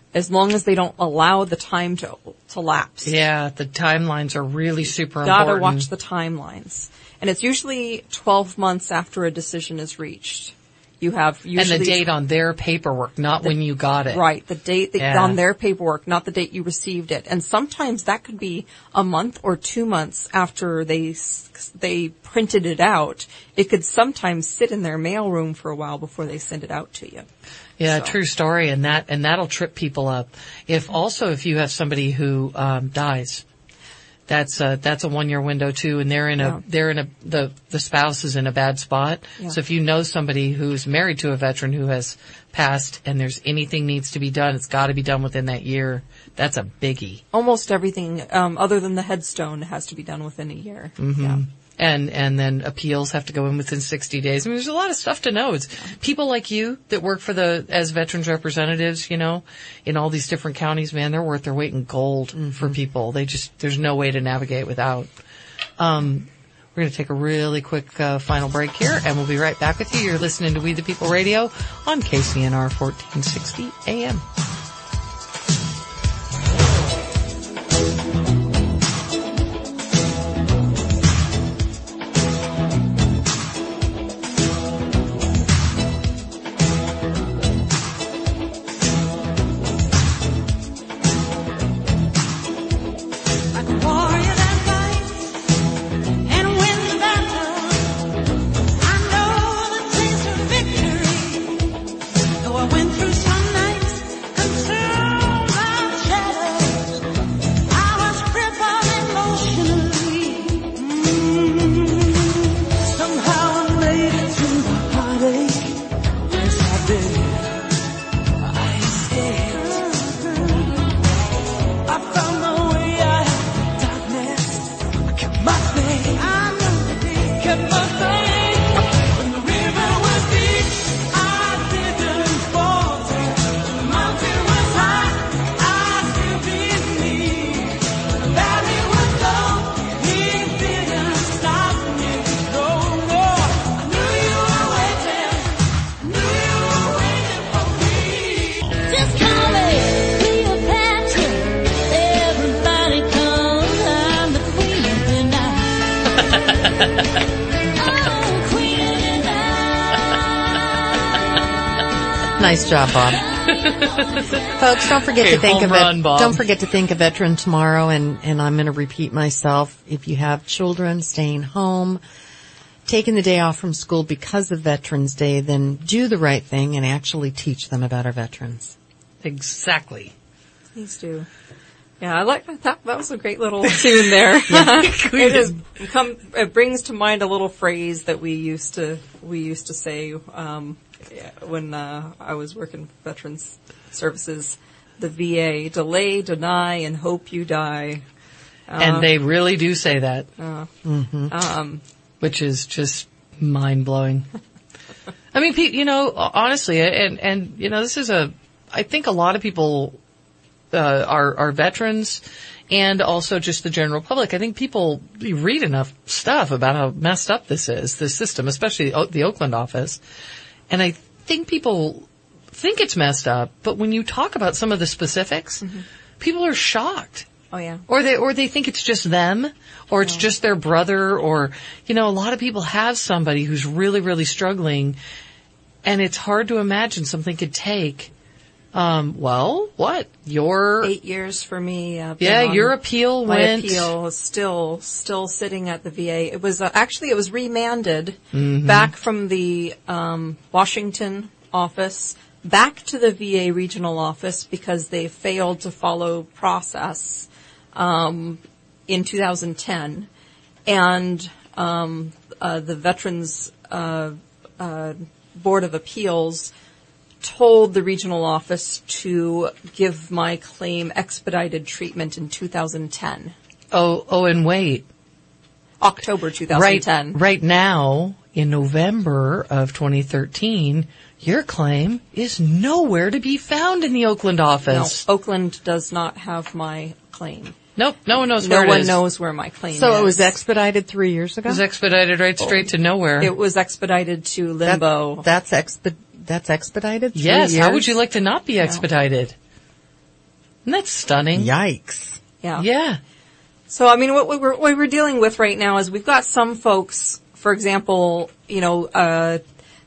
as long as they don't allow the time to to lapse. Yeah, the timelines are really super Gotta important. watch the timelines. And it's usually twelve months after a decision is reached. You have usually... And the date on their paperwork, not the, when you got it. Right, the date that, Yeah. on their paperwork, not the date you received it. And sometimes that could be a month or two months after they they printed it out. It could sometimes sit in their mailroom for a while before they send it out to you. Yeah, So. true story, and that and that'll trip people up. If also if you have somebody who um, dies, that's a, that's a one year window too, and they're in a Yeah. they're in a the the spouse is in a bad spot. Yeah. So if you know somebody who's married to a veteran who has passed, and there's anything needs to be done, it's got to be done within that year. That's a biggie. Almost everything, um, other than the headstone, has to be done within a year. Mm-hmm. Yeah. And and then appeals have to go in within sixty days. I mean, there's a lot of stuff to know. It's people like you that work for the as veterans representatives, you know, in all these different counties. Man, they're worth their weight in gold Mm-hmm. for people. They just there's no way to navigate without. Um, we're going to take a really quick uh, final break here, and we'll be right back with you. You're listening to We the People Radio on K C N R fourteen sixty A M. Like a warrior that fights and wins the battle. I know the taste of victory. Though I went through some nights consumed by the shadows, I was crippled emotionally. Mm. Somehow I made it through the heartache. Yes, I did. I escaped. I found my way out of the darkness. I kept my faith. I knew kept my faith. When the river was deep, I didn't falter. The mountain was high, I still believed. The valley was low, it didn't stop me. No, no. I knew you were waiting. I knew you were waiting for me. Just call me Cleopatra. Everybody comes, I'm the queen of the night. Oh, queen of the night. Nice job, Bob. Folks, don't forget Okay, to think home of run, it. Bob. Don't forget to think of Veteran tomorrow, and and I'm going to repeat myself. If you have children staying home, taking the day off from school because of Veterans Day, then do the right thing and actually teach them about our veterans. Exactly. Please do. Yeah, I like that. That was a great little tune there. it is come. It brings to mind a little phrase that we used to we used to say um, yeah, when uh, I was working Veterans Services. The V A: delay, deny, and hope you die. And they really do say that, Uh, Mm-hmm. um, which is just mind blowing. I mean, pe- you know, honestly, and, and, you know, this is a, I think a lot of people, uh, are, are veterans and also just the general public. I think people read enough stuff about how messed up this is, this system, especially o- the Oakland office. And I think people think it's messed up, but when you talk about some of the specifics, people are shocked. oh yeah. Or they, or they think it's just them, or it's just their brother, or, you know, a lot of people have somebody who's really, really struggling, and it's hard to imagine something could take, um, well, what? Your, Eight years for me. Uh, been yeah, on- your appeal My went, appeal is still still sitting at the V A. It was uh, actually it was remanded Mm-hmm. back from the um, Washington office back to the V A regional office because they failed to follow process um, in two thousand ten, and um, uh, the Veterans uh, uh, Board of Appeals told the regional office to give my claim expedited treatment in two thousand ten, oh, oh, and wait. October two thousand Right, ten. right now, in November of twenty thirteen, your claim is nowhere to be found in the Oakland No, office. Oakland does not have my claim. Nope, no one knows No where it one is. knows where my claim is. So it was expedited three years ago? It was expedited right straight to nowhere. It was expedited to That- limbo. that's expe- that's expedited? Three Yes, how years? would you like to not be expedited? Isn't that stunning? Yikes. Yeah. Yeah. So, I mean, what we we're, what we're dealing with right now is we've got some folks, for example, you know, uh,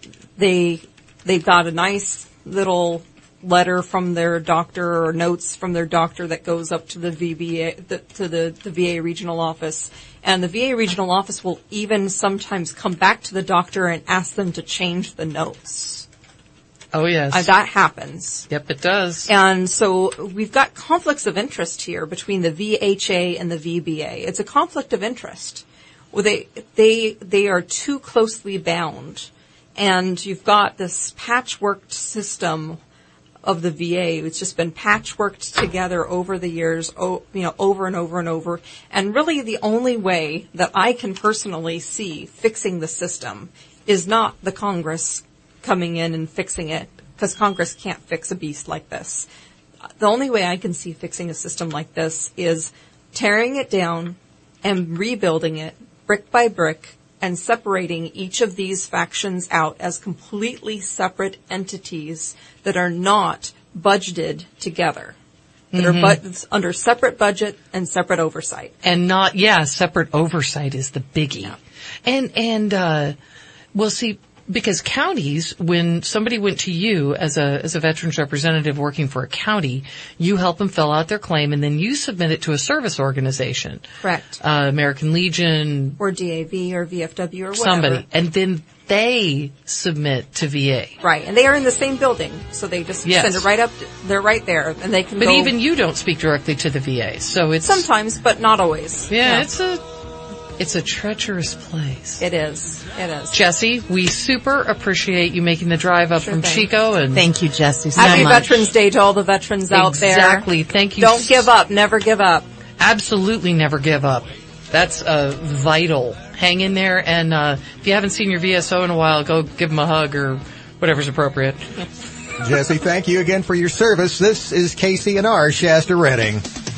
they, they've got a nice little letter from their doctor or notes from their doctor that goes up to the V B A, the, to the, the V A regional office. And the V A regional office will even sometimes come back to the doctor and ask them to change the notes. Oh, yes. Uh, that happens. Yep, it does. And so we've got conflicts of interest here between the V H A and the V B A. It's a conflict of interest. Well, they, they, they are too closely bound. And you've got this patchworked system of the V A. It's just been patchworked together over the years, oh, you know, over and over and over. And really the only way that I can personally see fixing the system is not the Congress coming in and fixing it, because Congress can't fix a beast like this. The only way I can see fixing a system like this is tearing it down and rebuilding it brick by brick and separating each of these factions out as completely separate entities that are not budgeted together, that Mm-hmm. are bu- under separate budget and separate oversight. And not, yeah, separate oversight is the biggie. Yeah. And, and, uh, well, see, because counties, when somebody went to you as a, as a veterans representative working for a county, you help them fill out their claim and then you submit it to a service organization. Correct. Uh, American Legion. Or D A V or V F W or whatever. Somebody. And then they submit to V A. Right. And they are in the same building. So they just Yes. send it right up. They're right there. And they can But go. even you don't speak directly to the V A. So it's. Sometimes, but not always. Yeah, No. it's a, it's a treacherous place. It is. It is. Jesse, we super appreciate you making the drive up Sure from thing. Chico and Thank you, Jesse, so Happy much. Veterans Day to all the veterans out there. Exactly. Thank you. Don't give up. Never give up. Absolutely never give up. That's uh, vital. Hang in there, and uh, if you haven't seen your V S O in a while, go give them a hug or whatever's appropriate. Jesse, thank you again for your service. This is K C N R Shasta Redding.